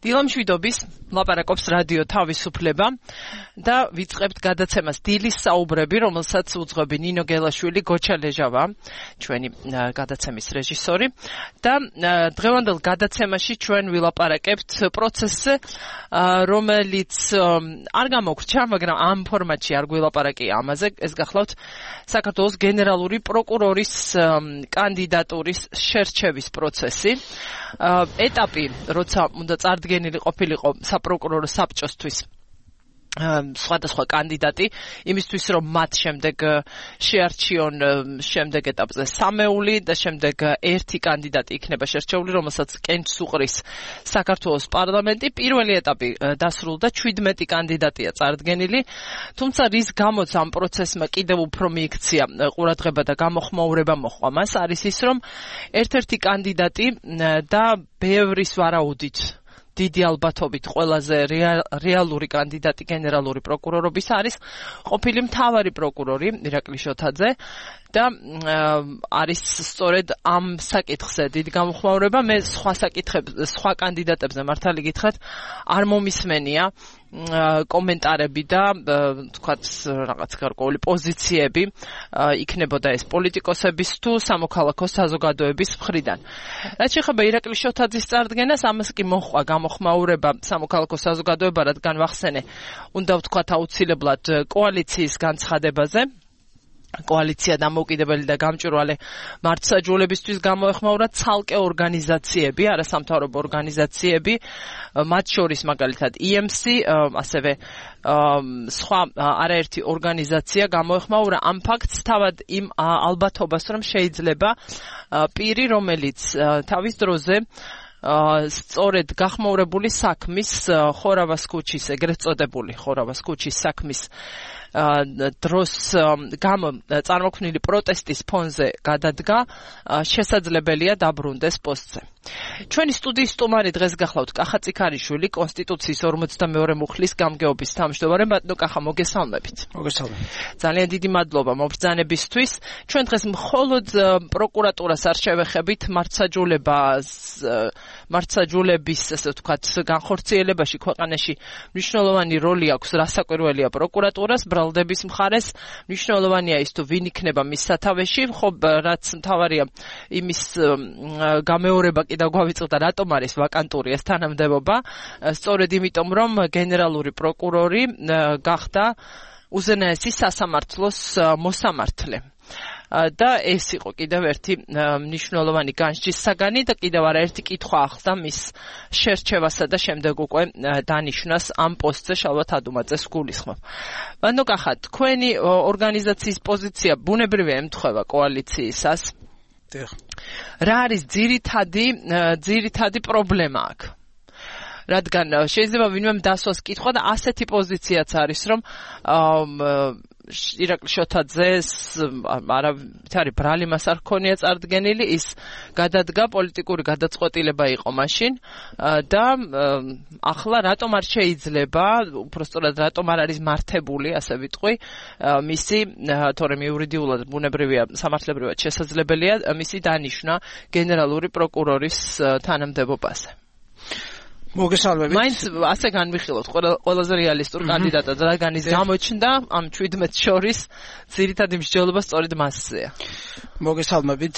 დილამშვიდობის ლაპარაკობს რადიო თავისუფლება და ვიწყებთ გადაცემას დილის საუბრები, რომელსაც უძღვები ნინო გელაშვილი, გოჩა ლეჟავა, ჩვენი გადაცემის რეჟისორი და დღევანდელ გადაცემაში ჩვენ ვილაპარაკებთ პროცესზე, რომელიც არ გამოგრჩა, მაგრამ ამ ფორმატში არ გვილაპარაკი ამაზე, ეს გახლავთ საქართველოს გენერალური პროკურორის კანდიდატურის შერჩევის პროცესი. ეტაპი, როცა უნდა წარდგენილი ყოფილიყო საპროკურორო საბჭოსთვის სხვადასხვა კანდიდატი, იმისთვის რომ მათ შემდეგ შეარჩიონ შემდეგ ეტაპზე სამეული და შემდეგ ერთი კანდიდატი იქნება შერჩეული, რომელსაც კენჭს უყრის საქართველოს პარლამენტი. პირველი ეტაპი დასრულდა, 17 კანდიდატია წარდგენილი, თუმცა რის გამოც ამ პროცესმა კიდევ უფრო მიიქცია ყურადღება და გამოხმაურება მოჰყვა მას, არის ის, რომ ერთ-ერთი კანდიდატი და ბევრის ვარაუდით დიდი ალბათობით ყველაზე რეალური კანდიდატი გენერალური პროკურორობის არის ყოფილი მთავარი პროკურორი ირაკლი შოთაძე და არის სწორედ ამ საკითხზე დიდი გამოხმაურება. მე სხვა კანდიდატებზე მართალი გითხრათ არ მომისმენია კომენტარები და თქვათ რაღაც გარკვეული პოზიციები იქნებოდა ეს პოლიტიკოსების თუ სამოქალაქო საზოგადოების მხრიდან. რაც შეეხება ირაკლი შოთაძის წარდგენას, ამას კი მოჰყვა გამოხმაურება სამოქალაქო საზოგადოება, რადგან ვახსენე, უნდა ვთქვათ აუცილებლად კოალიციის განცხადებაზე. კოალიცია დამოუკიდებელი და გამჭვირვალე მართლმსაჯულებისთვის გამოეხმაურა ცალკე ორგანიზაციები, არასამთავრობო ორგანიზაციები, მათ შორის მაგალითად EMC, ასევე სხვა არაერთი ორგანიზაცია გამოეხმაურა ამ ფაქტს თავად იმ ალბათობას, რომ შეიძლება პირი, რომელიც თავის დროზე სწორედ გახმაურებული საქმის ხორავას ქუჩის, ეგრეთ წოდებული ხორავას ქუჩის საქმის დროს გამო წარმოქმნილი პროტესტის ფონზე გადადგა, შესაძლებელია დაბრუნდეს პოსტზე. ჩვენი სტუდიის სტუმარი დღეს გახლავთ კახა წიქარიშვილი, კონსტიტუციის 42 მუხლის გამგეობის თავმჯდომარე. ბატონო კახა, მოგესალმებით. მოგესალმებით. ძალიან დიდი მადლობა მობრძანებისთვის. ჩვენ დღეს მხოლოდ პროკურატურას არ შევეხებით, მართლმსაჯულების, ასე ვთქვათ, განხორციელებაში ქვეყანაში მნიშვნელოვანი როლი აქვს, რასაკვირველია პროკურატურას, ბრალდების მხარეს, მნიშვნელოვანია ის თუ ვინ იქნება მის სათავეში, ხო, რაც მთავარია იმის გამეორება კიდევ გვავიწყდა, რატომ არის ვაკანტური ეს თანამდებობა, სწორედ იმიტომ, რომ გენერალური პროკურორი გახდა უზენაესი სასამართლოს მოსამართლე. და ეს იყო კიდევ ერთი მნიშვნელოვანი განსჯის საგანი და კიდევ არაერთი კითხვა ახლდა მის შერჩევასა და შემდეგ უკვე დანიშვნას ამ პოსტზე შალვა თადუმაძეს გულისხმობ. ბატონო კახა, თქვენი ორგანიზაციის პოზიცია ბუნებრივია ემთხვევა კოალიციისას. რა არის ძირითადი პრობლემა აქ? რადგან შეიძლება ვინმე დასვას კითხვა და ასეთი პოზიციაც არის, რომ ირაკლი შოთაძეს არის ბრალი მას არ ქონია წარდგენილი, ის გადადგა, პოლიტიკური გადაწყვეტილება იყო მაშინ და ახლა რატომ არ შეიძლება, უბრალოდ რატომ არ არის მართებული, ასე ვიტყვი, მისი, თორემ იურიდიულად ბუნებრივია, სამართლებრივად შესაძლებელია მისი დანიშვნა გენერალური პროკურორის თანამდებობაზე. მოგესალმებით. მაინც ასე განვიხილოთ ყველაზე რეალისტურ კანდიდატად, რადგან ის გამოჩნდა ამ 17 შორის ძირითადი მსჯელობა სწორედ მასზეა. მოგესალმებით.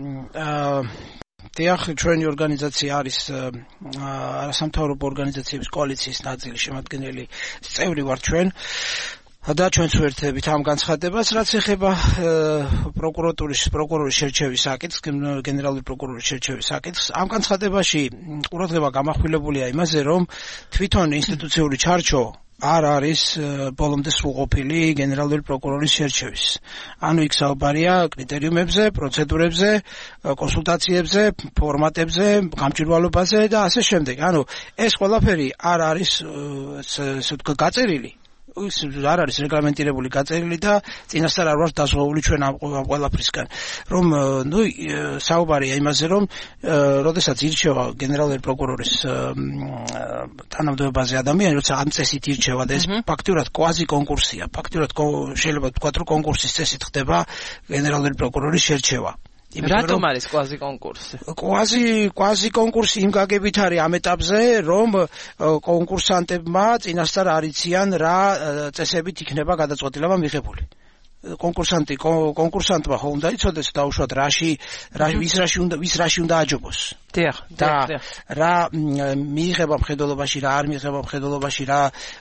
დიახ, ჩვენი ორგანიზაცია არის არასამთავრობო ორგანიზაციების კოალიციის ნაწილი, შემადგენელი წევრი ვართ ჩვენ. და ჩვენც ვერთებით ამ განცხადებას, რაც ეხება პროკურორის შერჩევის საკითხს, გენერალური პროკურორის შერჩევის საკითხს. ამ განცხადებაში ყურადღება გამახვილებულია იმაზე, რომ თვითონ ინსტიტუციური ჩარჩო არ არის ბოლომდე სრულყოფილი გენერალური პროკურორის შერჩევის. ანუ იქ საუბარია კრიტერიუმებზე, პროცედურებზე, კონსულტაციებზე, ფორმატებზე, გამჭვირვალობაზე და ასე შემდეგ. ანუ ეს ყველაფერი არ არის გაწერილი. არ არის რეგლამენტირებული გაწერილი და წინასწარ არ ვარ დაზღვეული ჩვენ ამ ყველაფრისგან. რომ საუბარია იმაზე, რომ როდესაც ირჩევა გენერალური პროკურორის თანამდებობაზე ადამიანი, როცა ამ წესით ირჩევა და ეს ფაქტურად კვაზი კონკურსია. ფაქტურად შეიძლება ვთქვათ, რომ კონკურსის წესით ხდება გენერალური პროკურორის შერჩევა. რატომ არის კვაზი კონკურსი? კვაზი კონკურსი იმ გაგებით არის ამ ეტაპზე, რომ კონკურსანტებმა წინასწარ არ იციან რა წესებით იქნება გადაწყვეტილება მიღებული. კონკურსანტმა ხო უნდა იცოდეს დაუშვათ ვის რაში უნდა აჯობოს. დიახ. რა მიიღება მხედველობაში, რა არ მიიღება მხედველობაში, რა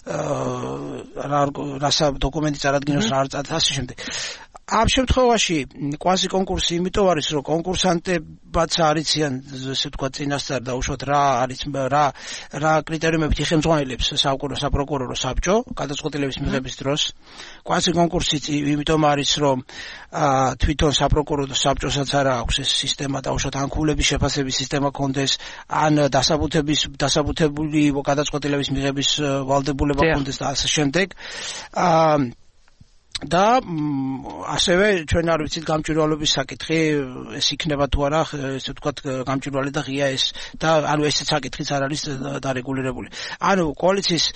დოკუმენტი წარადგინოს, რა არ წარდგინოს, ასე შემდეგ. ამ შემთხვევაში კვაზი კონკურსი იმიტომ არის, რომ კონკურსანტებაც არ იციან, ესე ვთქვათ, წინასწარ დაუშვათ რა არის რა კრიტერიუმებით იხელმძღვანელებს საპროკურორო საბჭო გადაწყვეტილების მიღების დროს. კვაზი კონკურსი იმიტომ არის, რომ თვითონ საპროკურორო საბჭოსაც არ აქვს ეს სისტემა დაუშვათ ან ქულების შეფასების სისტემა კონდეს, ან დასაბუთებული გადაწყვეტილების მიღების ვალდებულება კონდეს და ასე შემდეგ. და ასევე ჩვენ არ ვიცით გამჭვირვალობის საკითხი ეს იქნება თუ არა, ესე ვთქვათ, გამჭვირვალე და ღია ეს და ანუ ესეც საკითხიც არ არის დარეგულირებული. ანუ კოალიციის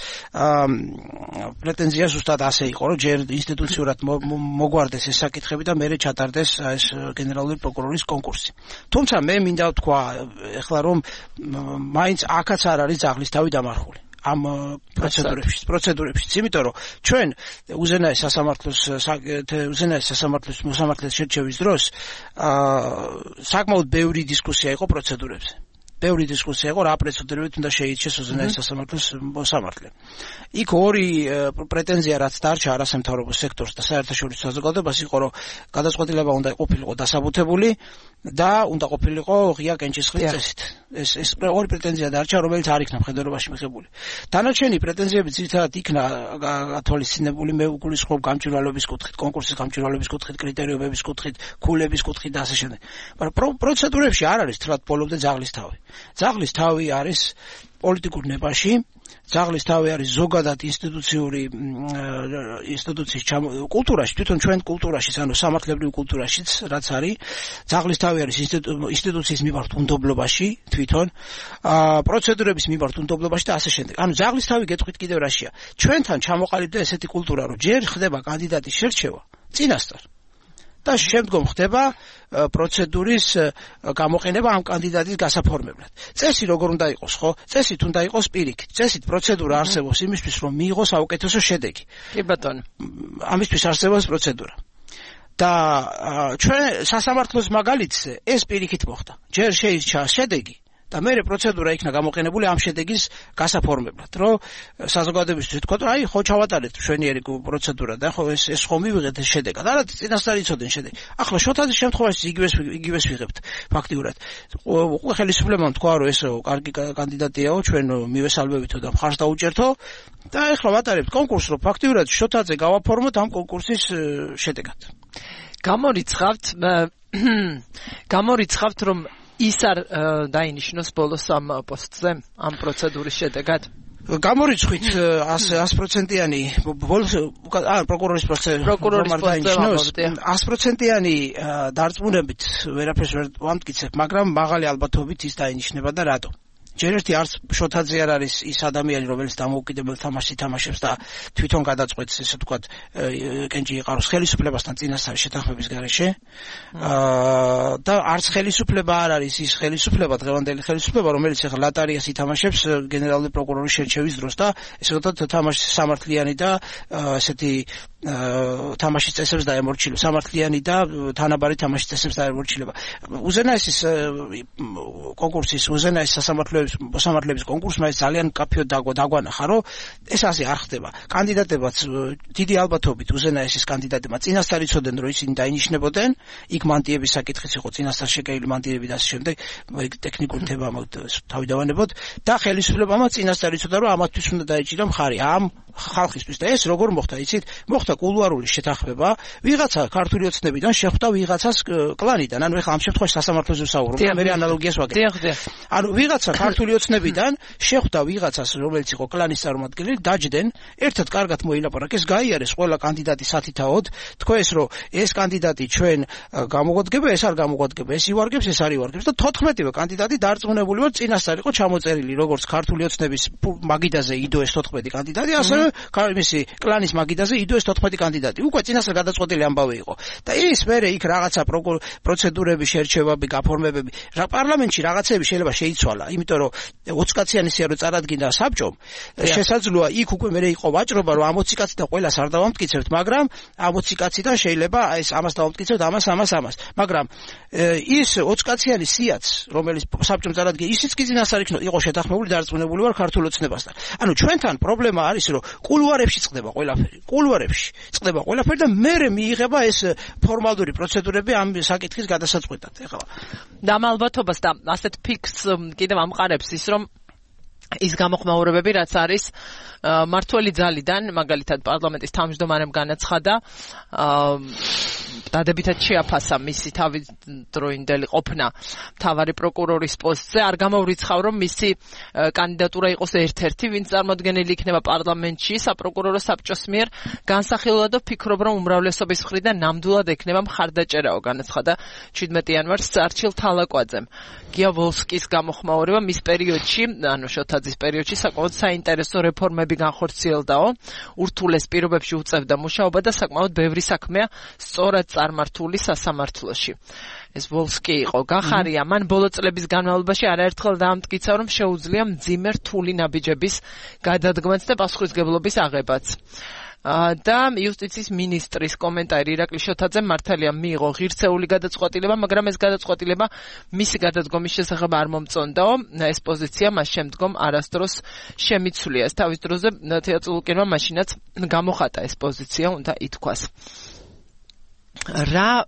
პრეტენზია ზუსტად ასე იყო, რომ ჯერ ინსტიტუციურად მოგვარდეს ეს საკითხები და მერე ჩატარდეს ეს გენერალური პროკურორის კონკურსი. თუმცა მე მინდა ვთქვა ეხლა, რომ მაინც აქაც არ არის ძაღლის თავი დამარხული. ამ პროცედურებში, იმიტომ რომ ჩვენ უზენაეს სასამართლოს მოსამართლეს შერჩევის დროს საკმაოდ ბევრი დისკუსია იყო პროცედურებზე. ბევრი დისკუსია იყო რა პროცედურებით უნდა შეიჩეს უზენაეს სასამართლოს მოსამართლე. იქ ორი პრეტენზია რაც დარჩა არასამთავრობო სექტორს და საერთაშორისო საზოგადოებას იყო, რომ გადაწყვეტილება უნდა ყოფილიყო დასაბუთებული და უნდა ყოფილიყო ღია კენჭისყრის წესით. ეს ორი პრეტენზია დარჩა, რომელიც არ იქნა მხედველობაში მიღებული. დანარჩენი პრეტენზიები ძირითადად იქნა გათვალისწინებული, მე უგულისხმობ გამჭვირვალობის კუთხით, კონკურსის გამჭვირვალობის კუთხით, კრიტერიუმების კუთხით, ქულების კუთხით და ასე შემდეგ. მაგრამ პროცედურებში არ არის თლად ბოლომდე ძაღლის თავი. ძაღლის თავი არის პოლიტიკურ ნებაში, ძაღლის თავი არის ზოგადად ინსტიტუციის კულტურაში, თვითონ ჩვენ კულტურაშიც, ანუ სამართლებრივ კულტურაშიც, რაც არის, ძაღლის თავი არის ინსტიტუციის მიმართ უნდობლობაში, თვითონ პროცედურების მიმართ უნდობლობაში და ასე შემდეგ. ანუ ძაღლის თავი გეტყვით კიდევ რაშია. ჩვენთან ჩამოყალიბდა ესეთი კულტურა, რომ ჯერ ხდება კანდიდატის შერჩევა წინასწარ და შემდგომ ხდება პროცედურის გამოყენება ამ კანდიდატის გასაფორმებლად. წესი როგორ უნდა იყოს, ხო? წესით უნდა იყოს პირიქით. წესით პროცედურა არსებობს იმისთვის, რომ მიიღოს საუკეთესო შედეგი. კი ბატონო. ამისთვის არსებობს პროცედურა. და ჩვენ სასამართლოს მაგალითზე ეს პირიქით მოხდა. ჯერ შეირჩა შედეგი და მერე პროცედურა იქნა გამოყენებული ამ შედეგის გასაფორმებლად, რომ საზოგადოებისთვის თქვა, რომ აი ხო ჩავატარეთ ჩვენიერი პროცედურა და ხო ეს ხო მივიღეთ ეს შედეგად. არა წინასწარ იცოდნენ შედეგი. ახლა შოთაძის შემთხვევაში იგივეს ვიღებთ ფაქტიურად. ხელისუფლებამ თქვა, რომ ეს კარგი კანდიდატიაო, ჩვენ მივესალმევითო და მხარს დაუჭერთო და ახლა ვატარებთ კონკურსს, რომ ფაქტიურად შოთაძე გავაფორმოთ ამ კონკურსის შედეგად. გამორიცხავთ, რომ ის არ დაინიშნოს ბოლოს ამ პოსტზე, ამ პროცედურის შედეგად? გამორიცხვით 100%-იანი პროკურორის პროცედურა 100%-იანი დარწმუნებით ვერაფერს ვერ ვამტკიცებ, მაგრამ მაღალი ალბათობით ის დაინიშნება და რატო? ჯერ ერთი არც შოთაძე არ არის ის ადამიანი, რომელიც დამოუკიდებელ თამაშს ითამაშებს და თვითონ გადაწყვეტს, ესე ვთქვათ, კენჭი იყაროს ხელისუფლებასთან წინასწარ შეთანხმების გარეშე. და არც ხელისუფლება არ არის ის ხელისუფლება, დღევანდელი ხელისუფლება, რომელიც ახლა ლატარიას ითამაშებს გენერალური პროკურორის შერჩევის დროს და ესე ვთქვათ, თამაშის სამართლიანი და ესეთი თამაშის წესებს დაემორჩილება, სამართლიანი და თანაბარი თამაშის წესებს დაემორჩილება. უზენაესის კონკურსის, უზენაეს მოსამართლეების კონკურსმა ეს ძალიან კაფეოდ დაგვანახა, რომ ეს ასე არ ხდება. კანდიდატებაც დიდი ალბათობით უზენაესის კანდიდატებმა წინასწარ იცოდნენ, რომ ისინი დაინიშნებოდნენ, იქ მანტიების საკითხიც იყო, წინასწარ შეკრილი მანტიები და ასე შემდეგ, ტექნიკური თემა თავი დავანებოთ და ხელისუფლებამ წინასწარ იცოდა, რომ ამათთვის უნდა დაეჭირა მხარი ამ ხალხისთვის და ეს როგორ მოხდა, იცით? მოხდა კულუარული შეთანხმება, ვიღაცა ქართული ოცნებიდან შეხვდა ვიღაცას კლანიდან, ანუ ეხლა ამ შემთხვევაში სასამართლოზე ვსაუბრობ, მე ანალოგიას ვაკეთებ. ანუ ვიღაცა ქართული ოცნებიდან შეხვდა ვიღაცას, რომელიც იყო კლანის წარმომადგენელი, დაჯდნენ, ერთად კარგად მოილაპარაკეს, გაიარეს ყველა კანდიდატი სათითაოდ, თქვეს, რომ ეს კანდიდატი ჩვენ გამოგვადგება, ეს არ გამოგვადგება, ეს ივარგებს, ეს არ ივარგებს და 14-ვე კანდიდატი დარწმუნებული ვარ, წინასწარ იყო ჩამოწერილი, როგორც ქართული ოცნების მაგიდაზე იდოეს 14 კანდიდატი, ასევე მისი კლანის მაგიდაზე იდოეს 14 კანდიდატი. უკვე წინასწარ გადაწყვეტილი ამბავი იყო. და ის მერე იქ რაღაცა პროცედურები, შერჩევები, გაფორმებები, პარლამენტში რაღაცები შეიძლება შეიცვალა, იმიტომ რომ 20 კაციანი სია რო წარადგინდა საბჭომ, შესაძლოა იქ უკვე მერე იყო ვაჭრობა, რომ 60 კაციდან ყველას არ დავამტკიცებთ, მაგრამ 60 კაციდან შეიძლება ეს ამას დავამტკიცებთ, ამას, მაგრამ ის 20 კაციანი სიაც, რომელიც საბჭომ წარადგინდა, ისიც კი წინასწარ იყო შეთანხმებული, დარწმუნებული ვარ ქართულ ოცნებასთან. ანუ ჩვენთან პრობლემა არის, რომ კულუარებში წყდება ყველაფერი და მერე მიიღება ეს ფორმალური პროცედურები ამ საკითხის გადასაწყვეტად. ეხლა და ამ ალბათობას და ასეთ ფიქს კიდევ ამყარებს ის, რომ ის გამოხმაურებები, რაც არის მართველი ძალიდან, მაგალითად პარლამენტის თავმჯდომარემ განაცხადა, დადებითად შეაფასა მისი თავდროინდელი ყოფნა მთავარი პროკურორის პოსტზე, არ გამოვრიცხავ, რომ მისი კანდიდატურა იყოს ერთ-ერთი, ვინც წარმოდგენილი იქნება პარლამენტში საპროკურორო საბჭოს მიერ, განსახილულად ვფიქრობ, რომ უმრავლესობის მხრიდან ნამდვილად ექნება მხარდაჭერაო, განაცხადა 17 იანვარს არჩილ თალაკვაძემ. გია ვოლსკის გამოხმაურება მის პერიოდში, ანუ შოთაძის პერიოდში საკმაოდ საინტერესო რეფორმები განხორციელდაო, ურთულეს პირობებში უწევდა მუშაობა და საკმაოდ ბევრი საქმეა სწორად წარმართული სასამართლოში. ეს ვოლსკი იყო. გახარია, მან ბოლო წლების განმავლობაში არაერთხელ დაამტკიცა, რომ შეუძლია მძიმე რთული ნაბიჯების გადადგმაც და პასუხისმგებლობის აღებაც. და იუსტიციის მინისტრის კომენტარი ირაკლი შოთაძემ მართალია მიიღო ღირსეული გადაწყვეტილება, მაგრამ ეს გადაწყვეტილება მისი გადადგომის შესახებ არ მომწონდაო. ეს პოზიცია მას შემდგომ არასდროს შემიცვლია. ეს თავის დროზე თეატრულკინმა მაშინაც გამოხატა ეს პოზიცია, უნდა ითქვას. რა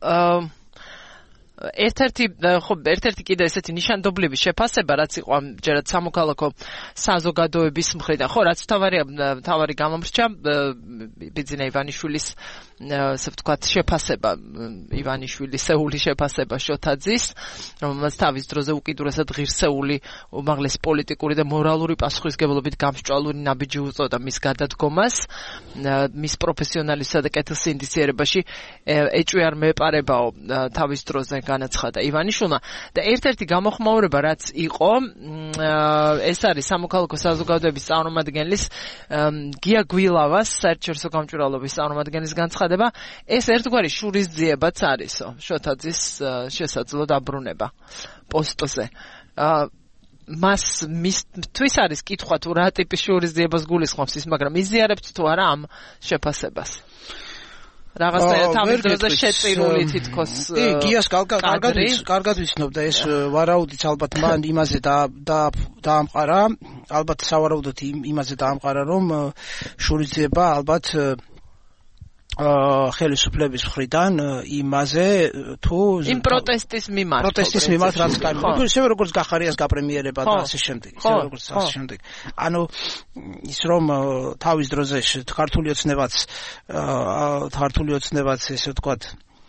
ერთ-ერთი კიდე ესეთი ნიშანდობლივი შეფასება, რაც იყო ამჯერად სამოქალაქო საზოგადოების მხრიდან, ხო, რაც თავარი გამომრჩა ბიძინა ივანიშვილის ასე ვთქვათ შეფასება, ივანიშვილისეული შეფასება შოთაძის, რომელმაც თავის დროზე უკიდურესად ღირსეული, უმაღლესი პოლიტიკური და მორალური პასუხისმგებლობით გამსჭვალული ნაბიჯი უწოდა მის გადადგომას, მის პროფესიონალისა და კეთილსინდისიერებაში ეჭვი არ მეპარებაო თავის დროზე განაცხადა ივანიშვილმა და ერთ-ერთი გამოხმაურება რაც იყო ეს არის სამოქალაქო საზოგადოების წარმომადგენლის გია გვილავას საერთაშორისო გამჭვირვალობის წარმომადგენლის განცხადება, ეს ერთგვარი შურისძიებაც არისო შოთაძის შესაძლო დაბრუნება პოსტზე. მისთვის არის კითხვა თუ რა ტიპის შურისძიებას გულისხმობს ის, მაგრამ იზიარებთ თუ არა ამ შეფასებას? რაღაცა თავის დროზე შეწირული თითქოს გიას კარგად ვიცნობ და ეს ვარაუდიც ალბათ მან იმაზე დაამყარა, ალბათ სავარაუდოდ იმაზე დაამყარა, რომ შურისძიება ალბათ ხელისუფლების მხრიდან იმაზე თუ იმ პროტესტის მიმართ რაც კარგი ისევე როგორც გახარიას გაპრემიერება და ასე შემდეგ ანუ ის რომ თავის დროზე ქართული ოცნებაც ესე ვთქვათ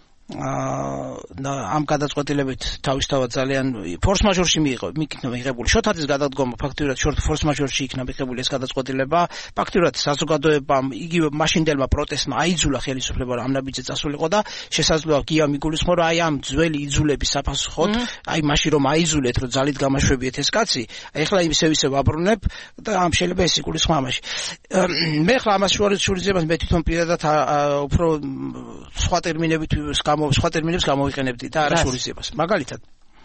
ამ გადაწყვეტილებით თავისთავად ძალიან ფორს-მაჟორში მიგიქნა მიღებული შოთაძის გადადგომა, ფაქტიურად ფორს-მაჟორში იქნა მიღებული ეს გადაწყვეტილება, ფაქტიურად საზოგადოებამ იგივე მაშინდელმა პროტესტმა აიძულა ხელისუფლება რომ ამ ნაბიჯზე წასულიყო და შესაძლოა გია მიგულისხმო რომ აი ამ ძველი იძულების საფასუხოდ, აი მაშინ რომ აიძულეთ რომ ძალით გამაშვებიეთ ეს კაცი, ახლა ისე ვაბრუნებ და ამ შეიძლება ეს იგულისხმო ამაში. მე ხლა ამას შურისძიებას მე თვითონ პირადად უფრო სხვა ტერმინებს გამოვიყენებდი და არა შურისძიებას. მაგალითად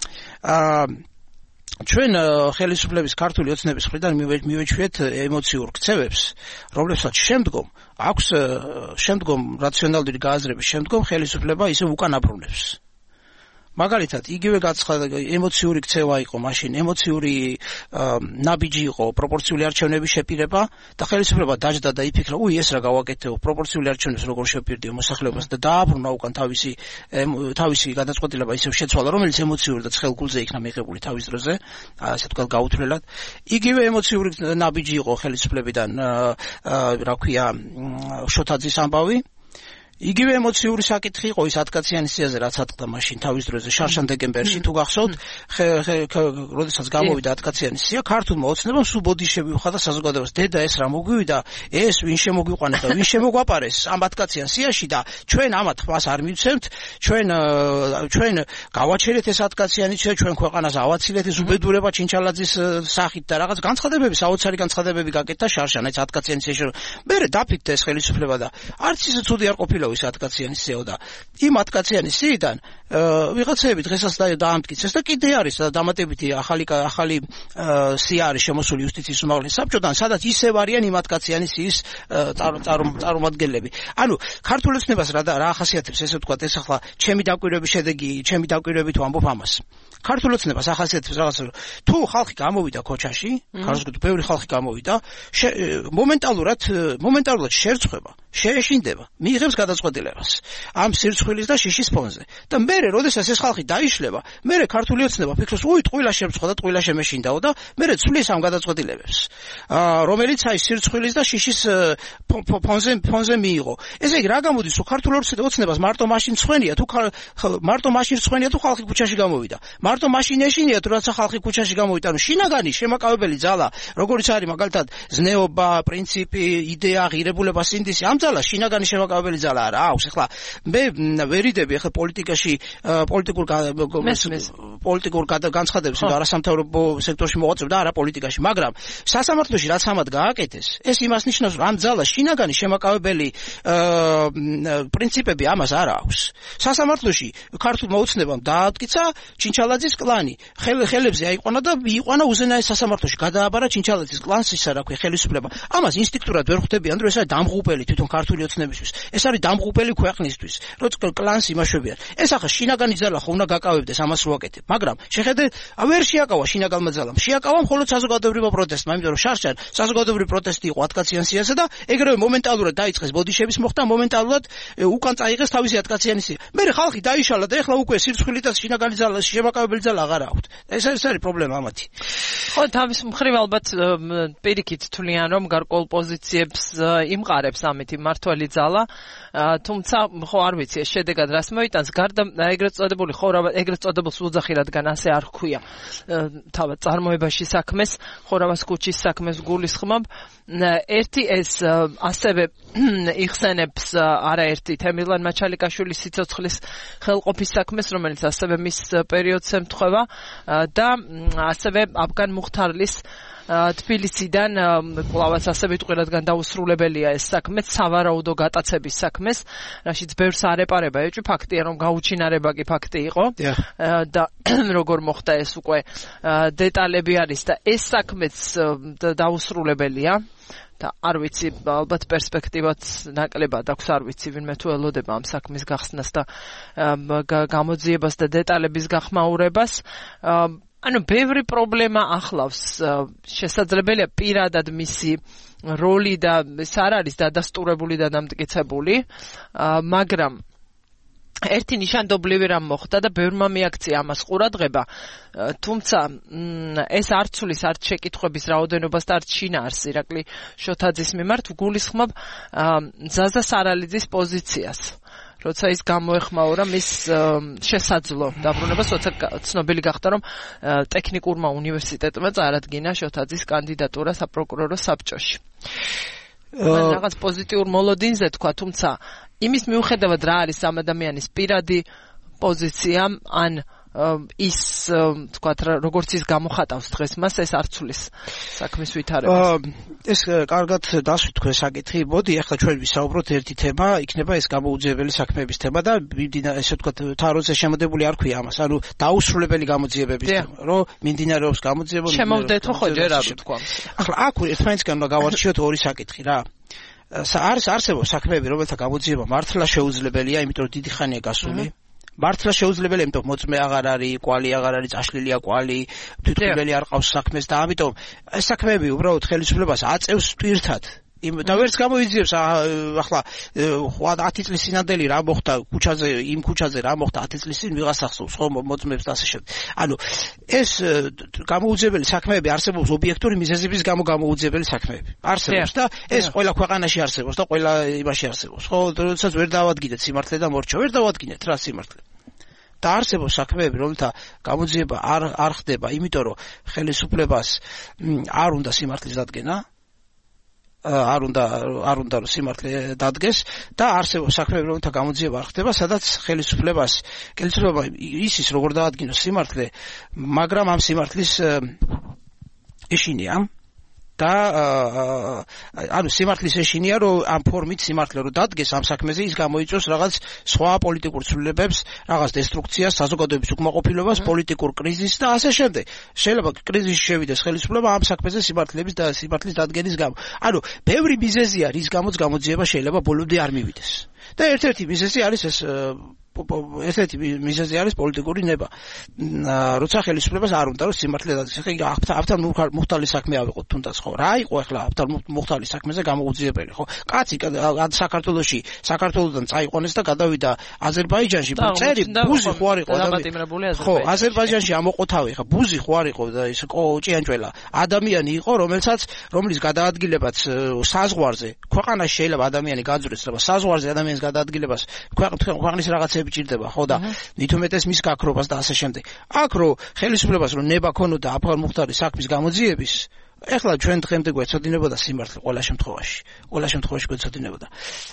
ჩვენ ხელისუფლების ქართული ოცნების მხრიდან მივეჩვიეთ ემოციურ ქცევებს, რომლებსაც შემდგომ რაციონალური გააზრების შემდგომ ხელისუფლება ისე უკან აბრუნებს. მაგალითად, იგივე გაცხადა ემოციური ქცევა იყო მაშინ, ემოციური ნაბიჯი იყო პროპორციული არჩევნების შეპირება და ხელისუფლება დაჯდა და იფიქრა, ეს რა გავაკეთეო, პროპორციული არჩევნებს როგორ შევპირდიო მოსახლეობას და დააბრუნა უკან თავისი გადაწყვეტილება ისევ შეცვალა, რომელიც ემოციური და ცხელგულზე იქნა მიღებული თავის დროზე, ასე ვთქვათ გაუთვლელად. იგივე ემოციური ნაბიჯი იყო ხელისუფლებიდან, რა ქვია, შოთაძის ამბავი. იგივე ემოციური საკითხი იყო ის 10 კაციანი სიაზე, რაც ატყდა მაშინ თავის დროზე შარშან დეკემბერში, თუ გახსოვთ, როდესაც გამოვიდა 10 კაციანი სია, ქართულმა ოცნებამ სულ ბოდიშები უხადა საზოგადოებას. დედა ეს რა მოგვივიდა, ეს ვინ შემოგვიყვანეს და ვინ შემოგვაპარეს ამ 10 კაციან სიაში და ჩვენ ამათ ხმას არ მივცემთ, ჩვენ გავაჩერეთ ეს 10 კაციანი სია, ჩვენ ქვეყანას ავაცილეთ ეს უბედურება ჩინჩალაძის სახით და რაღაც განცხადებები, საოცარი განცხადებები გაკეთდა შარშან ეს 10 კაციანი სიაში. მერე დაფიქდა ეს ხელისუფლება და არც ისე ცუდი არ ყოფილა ის 10 კაციანი სიაო და იმ 10 კაციანი სიიდან ვიღაცები დღესაც დაამტკიცეს და კიდე არის დამატებითი ახალი სია არის შემოსული იუსტიციის უმაღლეს საბჭოდან, სადაც ისევ არიან იმ 10 კაციანი სიის წარმომადგენლები. ანუ ქართულ ოცნებას რა ახასიათებს ესე ვთქვათ, ეს ახლა ჩემი დაკვირვების შედეგი, ჩემი დაკვირვებით ვამბობ ამას. ქართულ ოცნებას ახასიათებს რაღაც, თუ ხალხი გამოვიდა ქოჩაში, ქართულად ბევრი ხალხი გამოვიდა, მომენტალურად შერწყება, შეეშინდება, მიიღებს გადაწყვეტილებას ამ სირცხვილის და შიშის ფონზე. და მერე, როდესაც ეს ხალხი დაიშლება, მერე ქართული ოცნება ფიქრობს, ტყუილა შემწყდა და ტყუილა შემეშინდაო და მერე ცვლის ამ გადაწყვეტილებებს, რომელიც აი სირცხვილის და შიშის ფონზე მიიღო. ესე იგი, რა გამოდის, რომ ქართულ ოცნებას მარტო მაშინ ცხენია, თუ ხალხი ქუჩაში გამოვიდა. მარტო მაშინ ეშინია, თუ რაცა ხალხი ქუჩაში გამოვიდა, ანუ შინაგანი შემაკავებელი ძალა, როგორც არის მაგალითად ზნეობა, პრინციპი, იდეა, ღირებულება, სინდისი, ამ ძალას შინაგანი შემაკავებელი ძალა არა აქვს. ახლა მე ვერიდები ახლა პოლიტიკაში პოლიტიკურ განცხადებებს და არასამთავრობო სექტორში მოღვაწებ და არა პოლიტიკაში, მაგრამ სასამართლოში რაც ამათ გააკეთეს, ეს იმას ნიშნავს, რომ ამ ძალას შინაგანი შემაკავებელი პრინციპები ამას არ აქვს. სასამართლოში ქართულმა ოცნებამ დაამტკიცა ჩინჩალაძის კლანი, ხელებზე აიყვანა და მიიყვანა უზენაეს სასამართლოში, გადააბარა ჩინჩალაძის კლანს, ისა რა ქვია, ხელისუფლება. ამას ინსტინქტურად ვერ ხვდებიან, რომ ეს არის დამღუპელი თვითონ ქართული ოცნებისთვის. ეს არის დამღუპელი ქვეყნისთვის, რომ კლანს იმაშვებიან. ეს ახლა შინაგანი ძალა ხო უნდა გაკავებდეს, ამას რო აკეთებ. მაგრამ შეხედეთ, ვერ შეაკავა შინაგანმა ძალამ. შეაკავა მხოლოდ საზოგადოებრივ პროტესტმა, იმიტომ რომ შარშან საზოგადოებრივი პროტესტი იყო 10 კაციან სიაზე და ეგრევე მომენტალურად დაიწყეს ბოდიშების მოხდა, მომენტალურად უკან წაიღეს თავისი 10 კაციანი სია. მერე ხალხი დაიშალა და ეხლა უკვე სირცხვილით და შინაგანი ძალა, შემაკავებელი ძალა აღარ აქვთ. ეს არის პრობლემა ამათი. ხო, თავის მხრივ ალბათ პირიქით თვლიან, რომ გარკვეულ პოზიციებს იმყარებს ამით მმართველი ძალა, თუმცა ხო არ ვიცი ეს შედეგად რას მოიტანს, გარდა ეგრეთ წოდებული ეგრეთ წოდებულს უძახი, რადგან ასე არ ჰქვია თავად წარმოებაში საქმეს, ხორავას ქუჩის საქმეს გულისხმობ. ერთი ეს ასევე იხსენებს არაერთი თემილან მაჩალიკაშვილის სიცოცხლის ხელყოფის საქმეს, რომელიც ასევე მის პერიოდს ემთხვევა და ასევე აფგან მუხთარლის თბილისიდან კლავაც ასევე ტყუილადგან დაუსრულებელია ეს საქმე, სავარაუდო გატაცების საქმეს, რაშიც ბევრს არ ეპარება ეჭვი, ფაქტია რომ გაუჩინარება კი ფაქტი იყო და როგორ მოხდა ეს უკვე დეტალები არის და ეს საქმეც დაუსრულებელია. და არ ვიცი, ალბათ პერსპექტივაც ნაკლებად აქვს, არ ვიცი, ვინმე თუ ელოდება ამ საქმის გახსნას და გამოძიებას და დეტალების გახმაურებას. ანუ ბევრი პრობლემა ახლავს, შესაძლებელია პირადად მისი როლი და ეს არ არის დადასტურებული და დამტკიცებული, მაგრამ ერთი ნიშანდობლივი რამ მოხდა და ბევრმა მიაქცია ამას ყურადღება, თუმცა ეს არ ცulis არც შეკითხვების რაოდენობას და არც შინაარს ირაკლი შოთაძის მიმართ გულისხმობ ზაზა სარალიძის პოზიციას. როცა ის გამოეხმაურა მის შესაძლო დაბრუნებას, როცა ცნობილი გახდა, რომ ტექნიკურმა უნივერსიტეტმა წარადგინა შოთაძის კანდიდატურა საპროკურორო საბჭოში. რაღაც პოზიტიურ მოლოდინზე თქვა, თუმცა იმის მიუხედავად რა არის ამ ადამიანის პირადი პოზიცია, ან ის თქვათ როგორც ის გამოხატავს დღეს მას, ეს არ ცulis საქმის ვითარებას. ეს კარგად დასვით თქვენ საკითხი. მოდი ახლა ჩვენ ვისაუბროთ ერთი თემა, იქნება ეს გამოუძიებელი საქმეების თემა და ესე ვთქვათ თაროზე შემოდებული არ ქვია ამას, ანუ დაუსრულებელი გამოძიებების თემა, რომ მიმდინარეობს გამოძიება. შემოვდეთო ხო ჯერ არ ვთქვა. ახლა აქ ერთმანეთისგან უნდა გავარჩიოთ ორი საკითხი რა. არსებობს საქმეები, რომელთა გამოძიება მართლა შეუძლებელია, იმიტომ რომ დიდი ხანია გასული. მართლა შეუძლებელია, იმიტომ რომ მოწმე აღარ არის, კვალი აღარ არის, წაშლილია კვალი, თვითმფრინავი არ ყავს საქმეს და ამიტომ ეს საქმეები უბრალოდ ხელისუფლებას აწევს ტვირთად. და ვერც გამოიძიებს ახლა 10 წლის წინანდელი რა მოხდა ქუჩაზე იმ ქუჩაზე რა მოხდა 10 წლის წინ ვიღას ახსოვს ხო მოწმებს და ასე შემდეგ. ანუ ეს გამოუძიებელი საქმეები არსებობს ობიექტური მიზეზების გამო გამოუძიებელი საქმეები. არსებობს და ეს ყველა ქვეყანაში არსებობს და ყველა იმაში არსებობს. ხო, როდესაც ვერ დავადგინეთ სიმართლე და მორჩა, ვერ დავადგინეთ რა სიმართლე. და არსებობს საქმეები, რომელთა გამოძიება არ ხდება, იმიტომ რომ ხელისუფლებას არ უნდა სიმართლის დადგენა. არ უნდა რომ სიმართლე დადგეს და არსებობს საქმეები, რომელთა გამოძიება არ ხდება, სადაც ხელისუფლება ისის როგორ დაადგინოს სიმართლე, მაგრამ ამ სიმართლის ეშინია და ანუ სიმართლის ეშინია რომ ამ ფორმით სიმართლე რომ დადგეს ამ საქმეზე ის გამოიწვევს რაღაც სხვა პოლიტიკურ ცვლილებებს, რაღაც დესტრუქციას, საზოგადოების უკმაყოფილებას, პოლიტიკურ კრიზისს და ასე შემდეგ. შეიძლება კრიზისში შევიდეს ხელისუფლება ამ საქმეზე სიმართლის დადგენის გამო. ანუ ბევრი მიზეზია, რის გამოც გამოძიება შეიძლება ბოლომდე არ მივიდეს. და ერთ-ერთი მიზეზი არის ეს მიზეზი არის პოლიტიკური ნება. როცა ხელისუფლებას არ უნდა რომ სიმართლე დადგეს. აბთალ მუხტალის საქმე ავიღოთ თუნდაც ხო. რა იყო ახლა აბთალ მუხტალის საქმეზე გამოუძიებელი ხო? კაცი საქართველოსდან წაიყვანეს და გადავიდა აზერბაიჯანში. წერი ბუზი ხო არ იყო დაპატიმრებული ხო, აზერბაიჯანში ამოყოთავი ხა ბუზი ხო არ იყო და ის ჭიანჭველა. ადამიანი იყო, რომლის გადაადგილებაც საზღვარზე ქვეყანაში შეიძლება ადამიანი გაძვრეს, რომ საზღვარზე ადამიანის გადაადგილებას ქვეყნის რაღაცები ჭირდება ხო და მithumetes მის გაქრობას და ასე შემდეგ. აქ რო ხელისუფლებას რო ნება ქონოდა აფხარ მუხტარის საქმის გამოძიების, ეხლა ჩვენ დღემდე გვეცოდინებოდა სიმართლე ყველა შემთხვევაში გვეცოდინებოდა.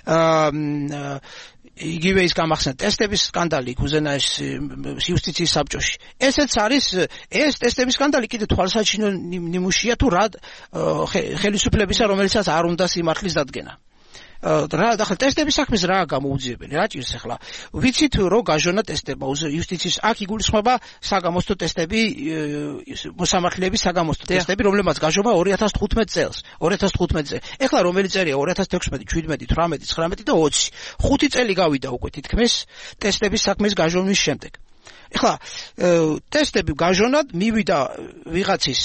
იგივე ის გამახსენეთ ტესტების სკანდალი უზენაეს იუსტიციის საბჭოში. ესეც არის ეს ტესტების სკანდალი კიდე თვალსაჩინო ნიმუშია თუ რა ხელისუფლებისა რომელიცაც არ უნდა სიმართლის დადგენა. ახლა ტესტების საქმეს რა გამოუძიებელი რა ჭირს ახლა ვიცით რომ გაჟონა ტესტება იუსტიციის აქ იგულისხმება საგამოსტო ტესტები მოსამართლეების საგამოსტო ტესტები რომლებმაც გაჟობა 2015 წელს ეხლა რომელი წერია 2016 17 18 19 და 20 5 წელი გავიდა უკვე თითქმის ტესტების საქმის გაჟონვის შემდეგ ეხლა ტესტები გაჟონად მივიდა ვიღაცის